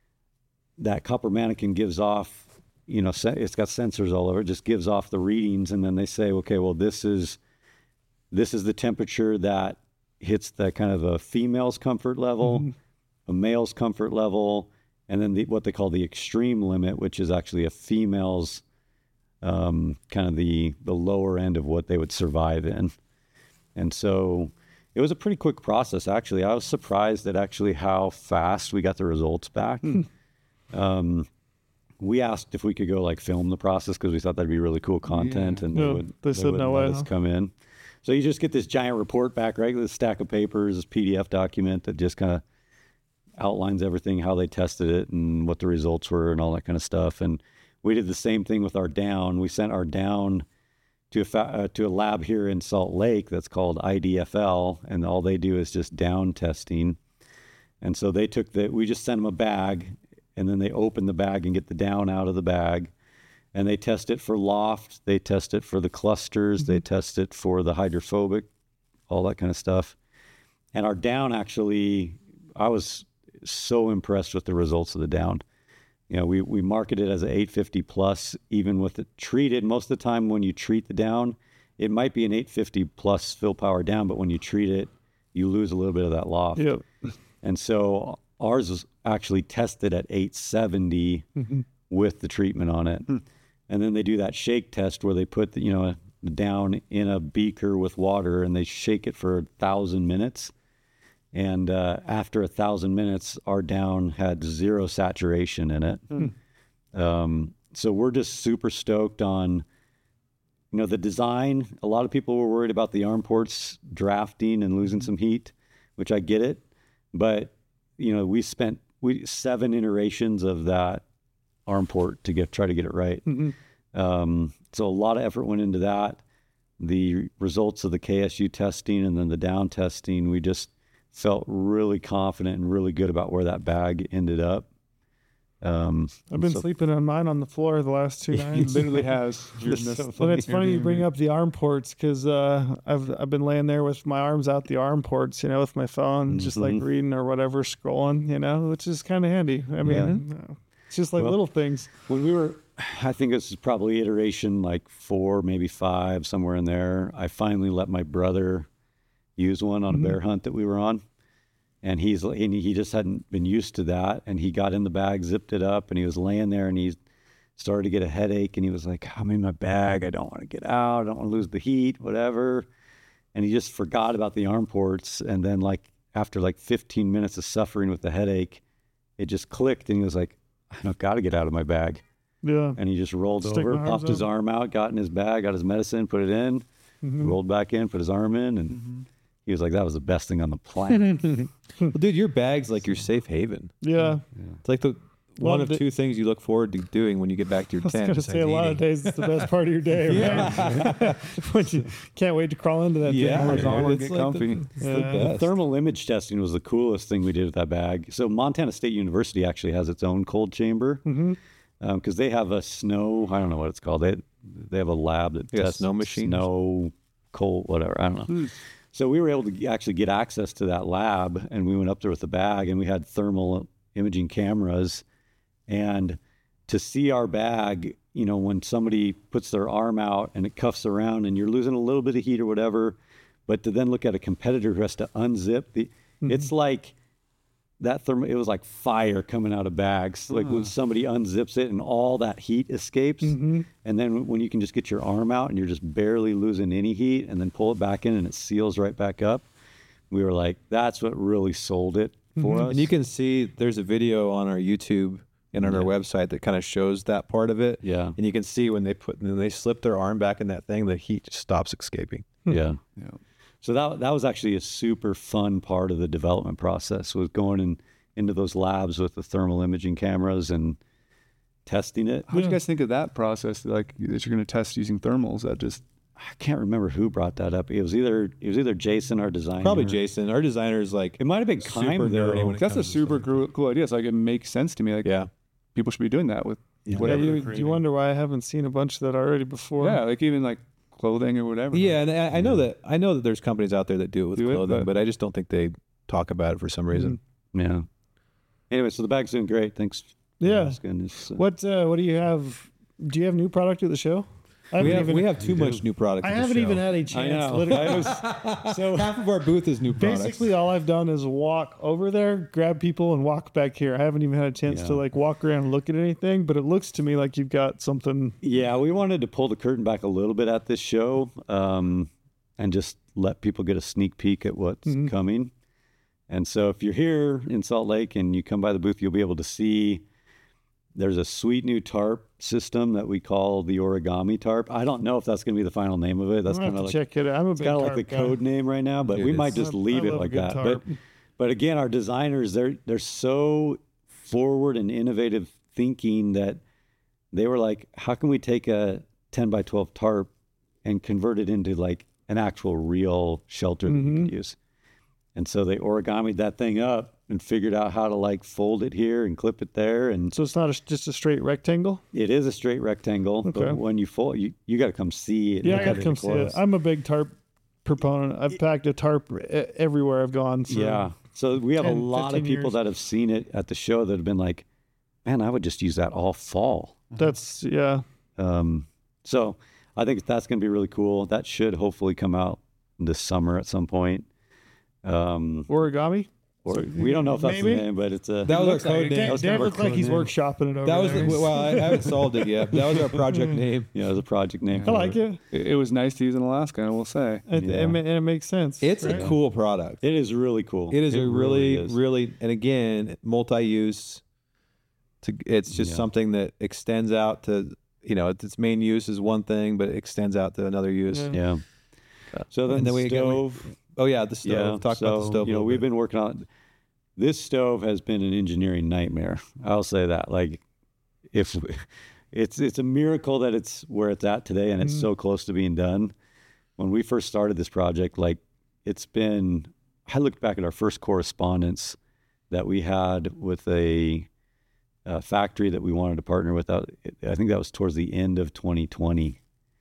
that copper mannequin gives off, you know, se- it's got sensors all over. It just gives off the readings, and then they say, okay, well, this is this is the temperature that hits the kind of a female's comfort level, a male's comfort level, and then the, what they call the extreme limit, which is actually a female's um, kind of the the lower end of what they would survive in. And so it was a pretty quick process, actually. I was surprised at actually how fast we got the results back. Um, we asked if we could go like film the process because we thought that'd be really cool content, Yeah. and No, they would they said would no let way, us huh? come in. So you just get this giant report back, right? This stack of papers, this P D F document that just kind of outlines everything, how they tested it and what the results were and all that kind of stuff. And we did the same thing with our down. We sent our down to a, fa- uh, to a lab here in Salt Lake that's called I D F L, and all they do is just down testing. And so they took the, we just sent them a bag, and then they open the bag and get the down out of the bag, and they test it for loft, they test it for the clusters, mm-hmm. they test it for the hydrophobic, all that kind of stuff. And our down actually, I was so impressed with the results of the down. You know, we, we market it as an eight fifty plus, even with it treated. Most of the time when you treat the down, it might be an eight fifty plus fill power down, but when you treat it, you lose a little bit of that loft. Yep. And so ours was actually tested at eight seventy mm-hmm. with the treatment on it. Mm. And then they do that shake test where they put the, you know, the down in a beaker with water and they shake it for a thousand minutes. And uh, after a thousand minutes, our down had zero saturation in it. Mm. Um, so we're just super stoked on, you know, the design. A lot of people were worried about the arm ports drafting and losing some heat, which I get it. But, you know, we spent we seven iterations of that arm port to get try to get it right. Mm-hmm. Um, so a lot of effort went into that. The results of the K S U testing and then the down testing, we just felt really confident and really good about where that bag ended up. Um, I've been so, sleeping on mine on the floor the last two It nights. literally has. You're That's so missed- But it's you're funny you doing bring it. up the arm ports because uh, I've I've been laying there with my arms out the arm ports, you know, with my phone, just like Mhm. reading or whatever, scrolling, you know, which is kind of handy. I mean, uh, it's just like Well, little things. when we were, I think this is probably iteration like four, maybe five, somewhere in there. I finally let my brother use one on Mhm. a bear hunt that we were on. And he's and he just hadn't been used to that. And he got in the bag, zipped it up, and he was laying there and he started to get a headache. And he was like, I'm in my bag. I don't want to get out. I don't want to lose the heat, whatever. And he just forgot about the arm ports. And then like after like fifteen minutes of suffering with the headache, it just clicked. And he was like, I've got to get out of my bag. Yeah. And he just rolled Stick over, my arms popped his up. arm out, got in his bag, got his medicine, put it in, Mhm. rolled back in, put his arm in. And Mm-hmm. he was like, that was the best thing on the planet. Well, dude, your bag's like your safe haven. Yeah. It's like the Well, one of the- two things you look forward to doing when you get back to your I was tent. going to say a lot of days it's the best part of your day, right? When you can't wait to crawl into that Yeah, thing. horizontal, it's get like the- comfy. it's the Yeah. The best. thermal image testing was the coolest thing we did with that bag. So Montana State University actually has its own cold chamber because Mm-hmm. they have a snow, I don't know what it's called. They they have a lab that Yeah, tests snow machine? snow, cold, whatever. I don't know. So we were able to actually get access to that lab, and we went up there with the bag, and we had thermal imaging cameras. And to see our bag, you know, when somebody puts their arm out and it cuffs around, and you're losing a little bit of heat or whatever, but to then look at a competitor who has to unzip the, it's like that thermal. It was like fire coming out of bags. Like when somebody unzips it and all that heat escapes, Mm-hmm. and then when you can just get your arm out and you're just barely losing any heat, and then pull it back in and it seals right back up. We were like, that's what really sold it for us. And you can see there's a video on our YouTube and on our Yeah. website that kind of shows that part of it. Yeah. And you can see when they put when they slip their arm back in that thing, the heat just stops escaping. Yeah. Yeah. So that that was actually a super fun part of the development process, was going in, into those labs with the thermal imaging cameras and testing it. How do Yeah. you guys think of that process? Like that you're going to test using thermals? That just I can't remember who brought that up. It was either it was either Jason, our designer. Probably Jason. Our designer is like It might have been super Kime, nerdy though. when it that's a comes to super stuff. cool, cool idea. It's like it makes sense to me. Like Yeah. people should be doing that with Yeah. whatever. Yeah, they're you, you creating. wonder why I haven't seen a bunch of that already before. Yeah, like even like clothing or whatever. Yeah, and I, I know that I know that there's companies out there that do it with Do it, clothing, but- but I just don't think they talk about it for some reason. Yeah. Anyway, so the bag's doing great. Thanks. Yeah. Asking. It's, uh, What uh, What do you have? Do you have new product at the show? I We haven't have, even, we have too much new product. I at the haven't show. even had a I chance. know. Literally. I was- So Half of our booth is new products. basically, all I've done is walk over there, grab people, and walk back here. I haven't even had a chance to Yeah. like walk around and look at anything. But it looks to me like you've got something. Yeah, we wanted to pull the curtain back a little bit at this show, um, and just let people get a sneak peek at what's Mhm. coming. And so if you're here in Salt Lake and you come by the booth, you'll be able to see there's a sweet new tarp system that we call the origami tarp. I don't know if that's going to be the final name of it. That's I'm gonna kind have of to like check it out. I'm a it's big kind of like tarp the guy. code name right now, but It we is. might just I- leave I it love a like good that. tarp. But but again, our designers they're they're so forward and innovative thinking that they were like, how can we take a ten by twelve tarp and convert it into like an actual real shelter that you Mhm. could use? And so they origamied that thing up and figured out how to like fold it here and clip it there. And So it's not a, just a straight rectangle. it is a straight rectangle, Okay. but when you fold, you, you got to come see it. Yeah, look I at got to it come up see it. close. I'm a big tarp proponent. I've packed a tarp e- everywhere I've gone. So Yeah. So we have a ten, lot of fifteen people years. that have seen it at the show that have been like, man, I would just use that all fall. that's yeah. Um, so I think that's going to be really cool. That should hopefully come out this summer at some point. Um, Origami. or we don't know if that's maybe? the name, but it's a That was our Looks like code it. name. Dan, was Dan kind of our looks like code he's name. workshopping it over That was there. the, well, I, I haven't solved it yet. That was our project name. yeah, it was a project name. I for like it. It, it was nice to use in Alaska, I will say. It, Yeah. it, ma- and it makes sense. It's right? a cool product. It is really cool. It is a really, is. really, and again, multi-use. To, it's just Yeah. something that extends out to, you know, its main use is one thing, but it extends out to another use. Yeah. Yeah. So then, And the then we- again, we- stove. Oh yeah, the stove. Yeah, Talk so, about the stove. a You know, little we've bit. been working on this stove has been an engineering nightmare. I'll say that. Like, if it's it's a miracle that it's where it's at today, and it's Mhm. so close to being done. When we first started this project, like it's been. I looked back at our first correspondence that we had with a, a factory that we wanted to partner with. That- I think that was towards the end of twenty twenty,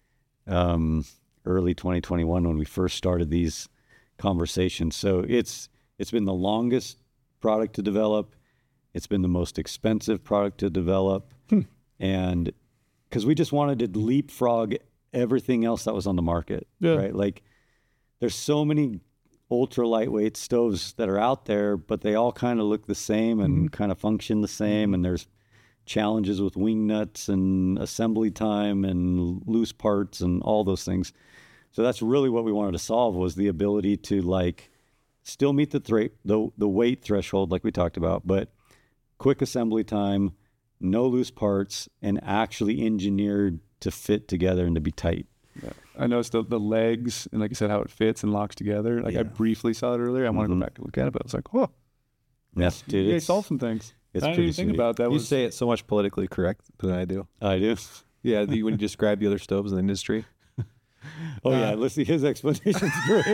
um, early twenty twenty-one when we first started these conversations. So it's it's been the longest product to develop. It's been the most expensive product to develop, and because we just wanted to leapfrog everything else that was on the market, Yeah. right? Like there's so many ultra lightweight stoves that are out there, but they all kind of look the same and kind of function the same. And there's challenges with wing nuts and assembly time and loose parts and all those things. So that's really what we wanted to solve was the ability to like still meet the thre- the the weight threshold like we talked about, but quick assembly time, no loose parts, and actually engineered to fit together and to be tight. I noticed the, the legs and like you said, how it fits and locks together. Like Yeah. I briefly saw it earlier. I want to Mhm. go back and look at it, but I was like, oh, Yes, dude. you guys It's, solved some things. it's I didn't pretty even think sweet. about that. You Was say it so much politically correct than I do. I do. Yeah, the, when you describe the other stoves in the industry. Oh yeah, listen, his explanation's great.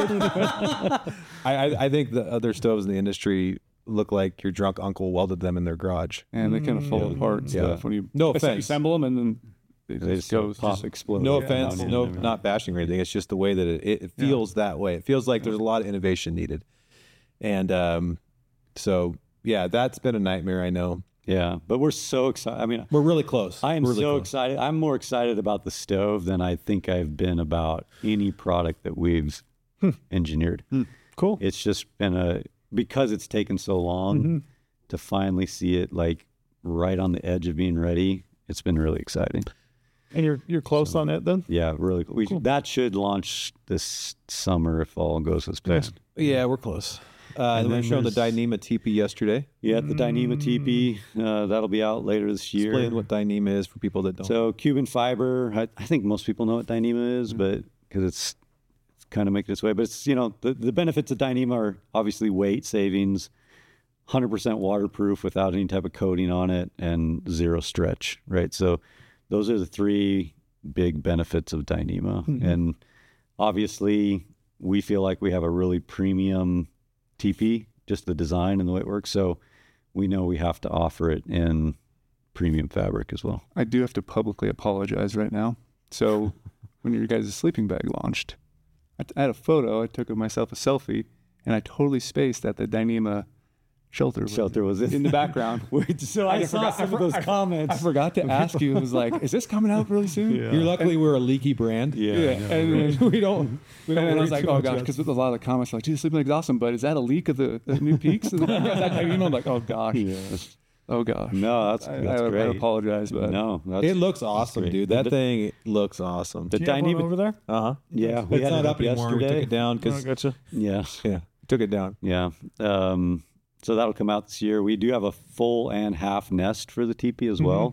I, I, I think the other stoves in the industry look like your drunk uncle welded them in their garage. and they kind of fall Mm. apart and Yeah. stuff when you No as- you offense. assemble them and then they They just just goes pop, just- explode. No Yeah, offense, down no, in there. not bashing or anything. It's just the way that it, it, it Yeah. feels that way. It feels like there's a lot of innovation needed. And um, so, yeah, that's been a nightmare, I know. Yeah, but we're so excited. I mean, We're really close. I am We're really so close. excited. I'm more excited about the stove than I think I've been about any product that we've engineered. Cool. It's just been a because it's taken so long Mhm. to finally see it like right on the edge of being ready. It's been really exciting. And you're you're close on it then. Yeah, really. We, Cool. That should launch this summer if all goes as planned. Yeah, we're close. Uh, and And we were then showing the there's- Dyneema T P yesterday. Yeah, the Dyneema T P uh, that'll be out later this year. Explain what Dyneema is for people that don't. So Cuban fiber, I, I think most people know what Dyneema is, but because it's, it's kind of making its way. But it's, you know, the, the benefits of Dyneema are obviously weight savings, one hundred percent waterproof without any type of coating on it, and zero stretch, right? So those are the three big benefits of Dyneema. Mhm. And obviously, we feel like we have a really premium T P, just the design and the way it works. So we know we have to offer it in premium fabric as well. I do have to publicly apologize right now. So when your guys' sleeping bag launched, I, t- I had a photo I took of myself, a selfie, and I totally spaced that the Dyneema Shelter. was Shelter was it? in the background. Wait, so I, I saw forgot- some I of for- those I- comments. I forgot to ask you. It was like, is this coming out really soon? Yeah. You're luckily we're a leaky brand. yeah, Yeah, I know, and, right? we don't. We don't and then I worry was like, too oh much gosh, about- because a lot of the comments were like, dude, Sleeping Lag's awesome, but is that a leak of the, the new peaks? And then I emailed like, oh gosh, Yeah. oh gosh. No, that's I, that's I, great. I apologize, but No, that's, It looks awesome, great. dude. That The- thing looks awesome. the Do you have tiny one over there? Uh huh. yeah, we It's had not it up anymore. We took yesterday. it down Oh, because gotcha. Yeah, yeah, took it down. yeah. Um, so that'll come out this year. We do have a full and half nest for the teepee as well.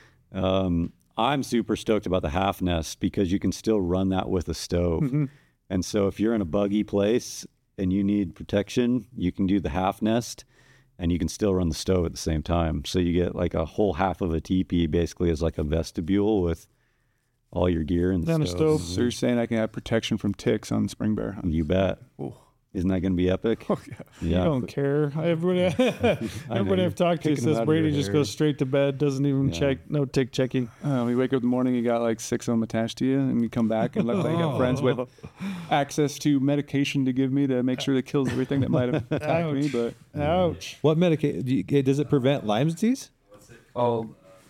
Um, I'm super stoked about the half nest because you can still run that with a stove. Mhm. And so if you're in a buggy place and you need protection, you can do the half nest and you can still run the stove at the same time. So you get like a whole half of a teepee basically as like a vestibule with all your gear and the And a stove. so you're saying I can have protection from ticks on spring bear? Huh? You bet. Oh. Isn't that going to be epic? Oh, yeah. Yeah. I don't care. Everybody, everybody you're I've talked to picking them says out of Brady your just hair. goes straight to bed, doesn't even Yeah. check, no tick checking. Uh, we wake up in the morning, you got like six of them attached to you, and you come back, and luckily I got friends with access to medication to give me to make sure it kills everything that might have attacked me. Ouch. But Ouch. What medication? Does it prevent Lyme disease? oh,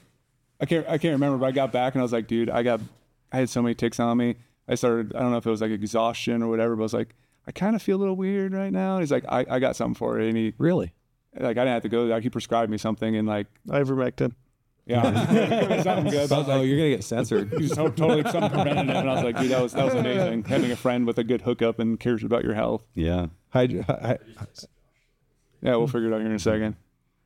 I can't I can't remember, but I got back and I was like, dude, I got I had so many ticks on me. I started I don't know if it was like exhaustion or whatever, but I was like, I kind of feel a little weird right now. He's like, I, I got something for it, and he Really? like I didn't have to go there. He prescribed me something, and like Ivermectin. yeah, something good. But I was Oh, like, you're gonna get censored. He's to- totally something preventative, and I was like, dude, that was that was amazing. Having a friend with a good hookup and cares about your health. Yeah. Hyd- hy- Yeah, we'll figure it out here in a second.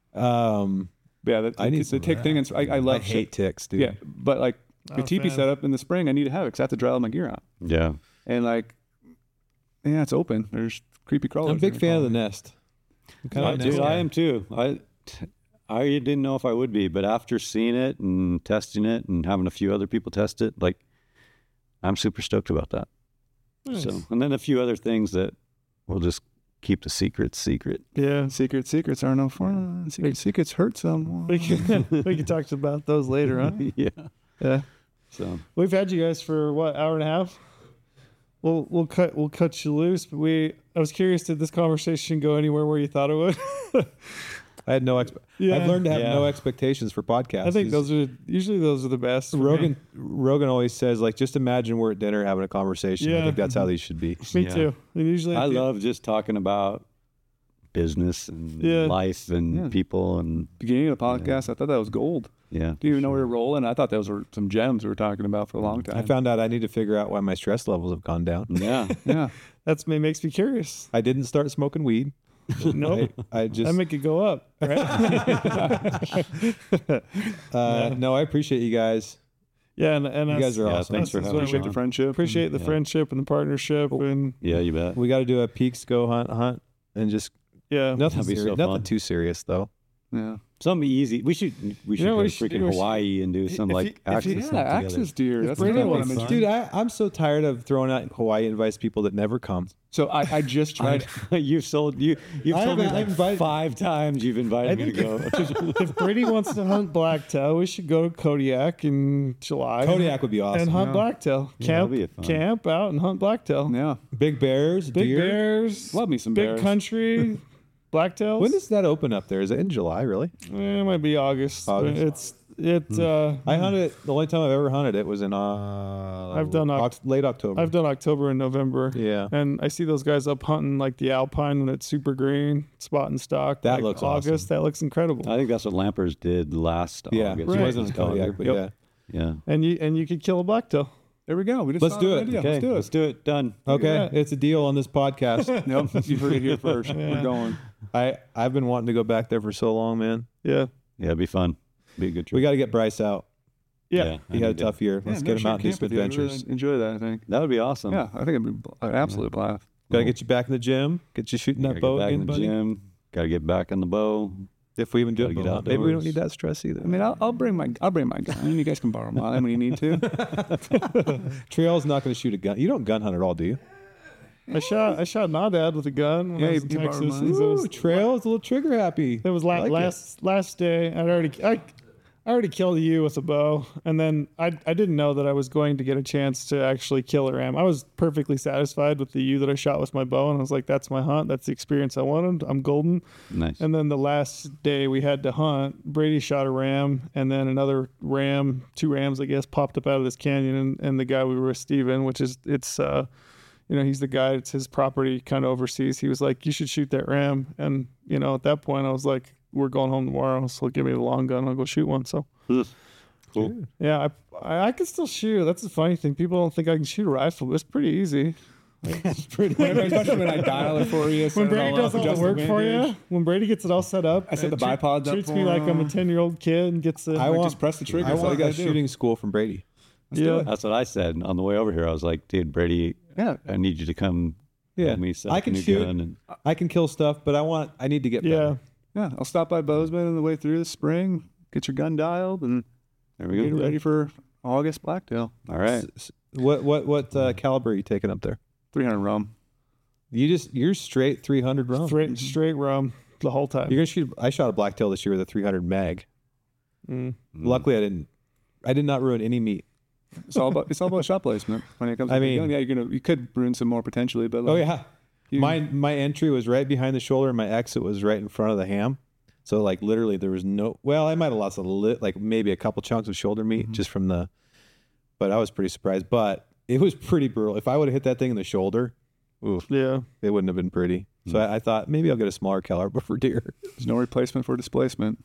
um, But yeah, that, I need it's the some tick of thing. And I, I love I hate ticks, dude. Yeah, but like the Not a teepee fan. setup in the spring, I need to have it because I have to dry all my gear out. Yeah. And like, yeah, it's open. There's creepy crawlers. I'm a big fan of the nest. I'm kind I, of a dude, nest I guy. am too. I, I didn't know if I would be, but after seeing it and testing it and having a few other people test it, like, I'm super stoked about that. Nice. So, and then a few other things that we'll just keep the secrets secret. Yeah. Secret secrets are no fun. Secret secrets hurt someone. We can, we can talk about those later, huh? Yeah. Yeah. So, We've had you guys for what, hour and a half? We'll we'll cut we'll cut you loose, but we I was curious, did this conversation go anywhere where you thought it would? I had no. Expe- Yeah. I've learned to have Yeah. no expectations for podcasts. I think It's- those are usually those are the best. for me. Rogan. Rogan always says, like, just imagine we're at dinner having a conversation. I Yeah. think that's how these should be. Me Yeah. too. And usually I at the- love just talking about business and Yeah. life and Yeah. people and Beginning of the podcast, I thought that was gold. yeah. Didn't even know we were rolling. I thought those were some gems we were talking about for a long time. I found out I need to figure out why my stress levels have gone down. Yeah. yeah. that's me makes me curious. I didn't start smoking weed. Nope. I, I just I make it go up, right? uh, no. I appreciate you guys. yeah, and, and You us- guys are Yeah, awesome. thanks for That's having what us we Appreciate the on. friendship. appreciate the Yeah. friendship and the partnership, and Yeah, you bet. We got to do a peaks go hunt hunt and just yeah, nothing That'd be so serious, nothing fun. too serious though. Yeah. Something easy. We should we should know, go we to should- freaking we should- Hawaii and do some if like you- if axis you- stuff Yeah, together. axis deer. That's Brady what I want wants to some- mention. Dude, I, I'm so tired of throwing out Hawaii invites people that never come. So I, I just tried. you've sold you you've I told me haven't- like I've invited- five times you've invited me to go. if Brady wants to hunt blacktail, we should go to Kodiak in July. Kodiak would be awesome. and hunt Yeah. blacktail. Yeah, Camp, that'd be fun. camp out and hunt blacktail. Yeah. Big bears, Big deer. bears, Love me some big bears. country, blacktails. When does that open up there? Is it in July, really? Eh, it might be August. August. It's it. Uh, I hunted it. The only time I've ever hunted it was in uh, I've done Oct- Oct- late October. I've done October and November. Yeah. And I see those guys up hunting like the Alpine when it's super green, spot and stock. That like looks August. awesome. That looks incredible. I think that's what Lampers did last Yeah, August. it Right. wasn't in Kodiak, but Yep. yeah. Yeah. and you and you could kill a blacktail. There we go. We just Let's thought do of it. an idea. Okay, Let's do it. let's do it. Done. Okay, Yeah. it's a deal on this podcast. Nope. You heard it here first. Yeah. We're going. I I've been wanting to go back there for so long, man. Yeah. Yeah, it'd be fun. Be a good trip. We got to get Bryce out. Yeah. I He had a need to- tough year. Let's Yeah, get no him shit, out and do camp some with you. I'd really adventures. Enjoy that, I think. That would be awesome. Yeah, I think it'd be an absolute blast. Got to get you back in the gym. Get you shooting Gotta that get bow back again, in the buddy. gym. Got to get back on the bow. If we even do Gotta it, get bow hunt. maybe we don't outdoors. need that stress either. I mean, I'll, I'll bring my I'll bring my gun. You guys can borrow mine when you need to. Trail's not going to shoot a gun. You don't gun hunt at all, do you? I shot I shot Naudad with a gun when Yeah, I was you- in you borrowed Texas. mine. It was, Ooh, Trail is a little trigger happy. it was la- I like it. last last day. I'd already I I already killed a ewe with a bow, and then I I didn't know that I was going to get a chance to actually kill a ram. I was perfectly satisfied with the ewe that I shot with my bow, and I was like, that's my hunt. That's the experience I wanted. I'm golden. Nice. And then the last day we had to hunt, Brady shot a ram, and then another ram, two rams, I guess, popped up out of this canyon, and, and the guy we were with, Steven, which is, it's, uh, you know, he's the guy, it's his property kind of overseas. He was like, you should shoot that ram. And, you know, at that point I was like, we're going home tomorrow, so give me the long gun. I'll go shoot one. So, Cool. yeah, I, I I can still shoot. That's the funny thing. People don't think I can shoot a rifle, but it's pretty easy. It's pretty. Especially when I dial it for you. When Brady does all the work for you, when Brady gets it all set up, I set the and treat- bipods up treats for me like I'm a him. ten-year-old kid and gets the. I Like, want just press the trigger. I That's all want you a gotta do. shooting school from Brady. yeah. That's what I said on the way over here. I was like, dude, Brady, Yeah. I need you to come Yeah. help me set I up can a new shoot. gun. And I can kill stuff, but I want. I need to get Yeah. better. Yeah. I'll stop by Bozeman on the way through this spring, get your gun dialed, and there we get go. ready for August blacktail. All right. S- What what what uh, caliber are you taking up there? three hundred rum. You just you're straight three hundred round. Straight, straight rum the whole time. You're gonna shoot. I shot a blacktail this year with a three hundred mag. Mm. Luckily, I didn't. I did not ruin any meat. It's all about it's all about shot placement when it comes. I to the mean- gun. Yeah, you're gonna you could ruin some more potentially, but like, Oh yeah, you- my my entry was right behind the shoulder, and my exit was right in front of the ham. So like literally, there was no. Well, I might have lost a lit, like maybe a couple chunks of shoulder meat Mm-hmm. just from the. But I was pretty surprised. But it was pretty brutal. If I would have hit that thing in the shoulder, oof, Yeah. it wouldn't have been pretty. Hmm. So I, I thought maybe I'll get a smaller caliber for deer. there's no replacement for displacement.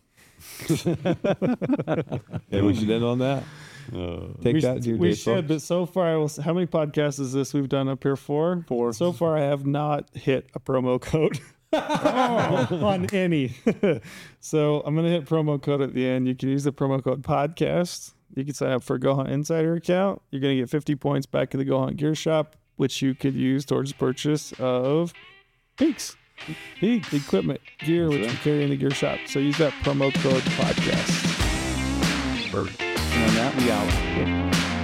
Maybe we should end on that. Uh, Take we that, deer we days, should, folks. but so far, I will. s- How many podcasts is this we've done up here? Four. Four. So far, I have not hit a promo code on any. So I'm gonna hit promo code at the end. You can use the promo code podcast. You can sign up for a Go Hunt Insider account. You're gonna get fifty points back at the Go Hunt Gear Shop, which you could use towards the purchase of peaks, peak equipment, gear, which you carry in the gear shop. So use that promo code podcast. And on that, we out.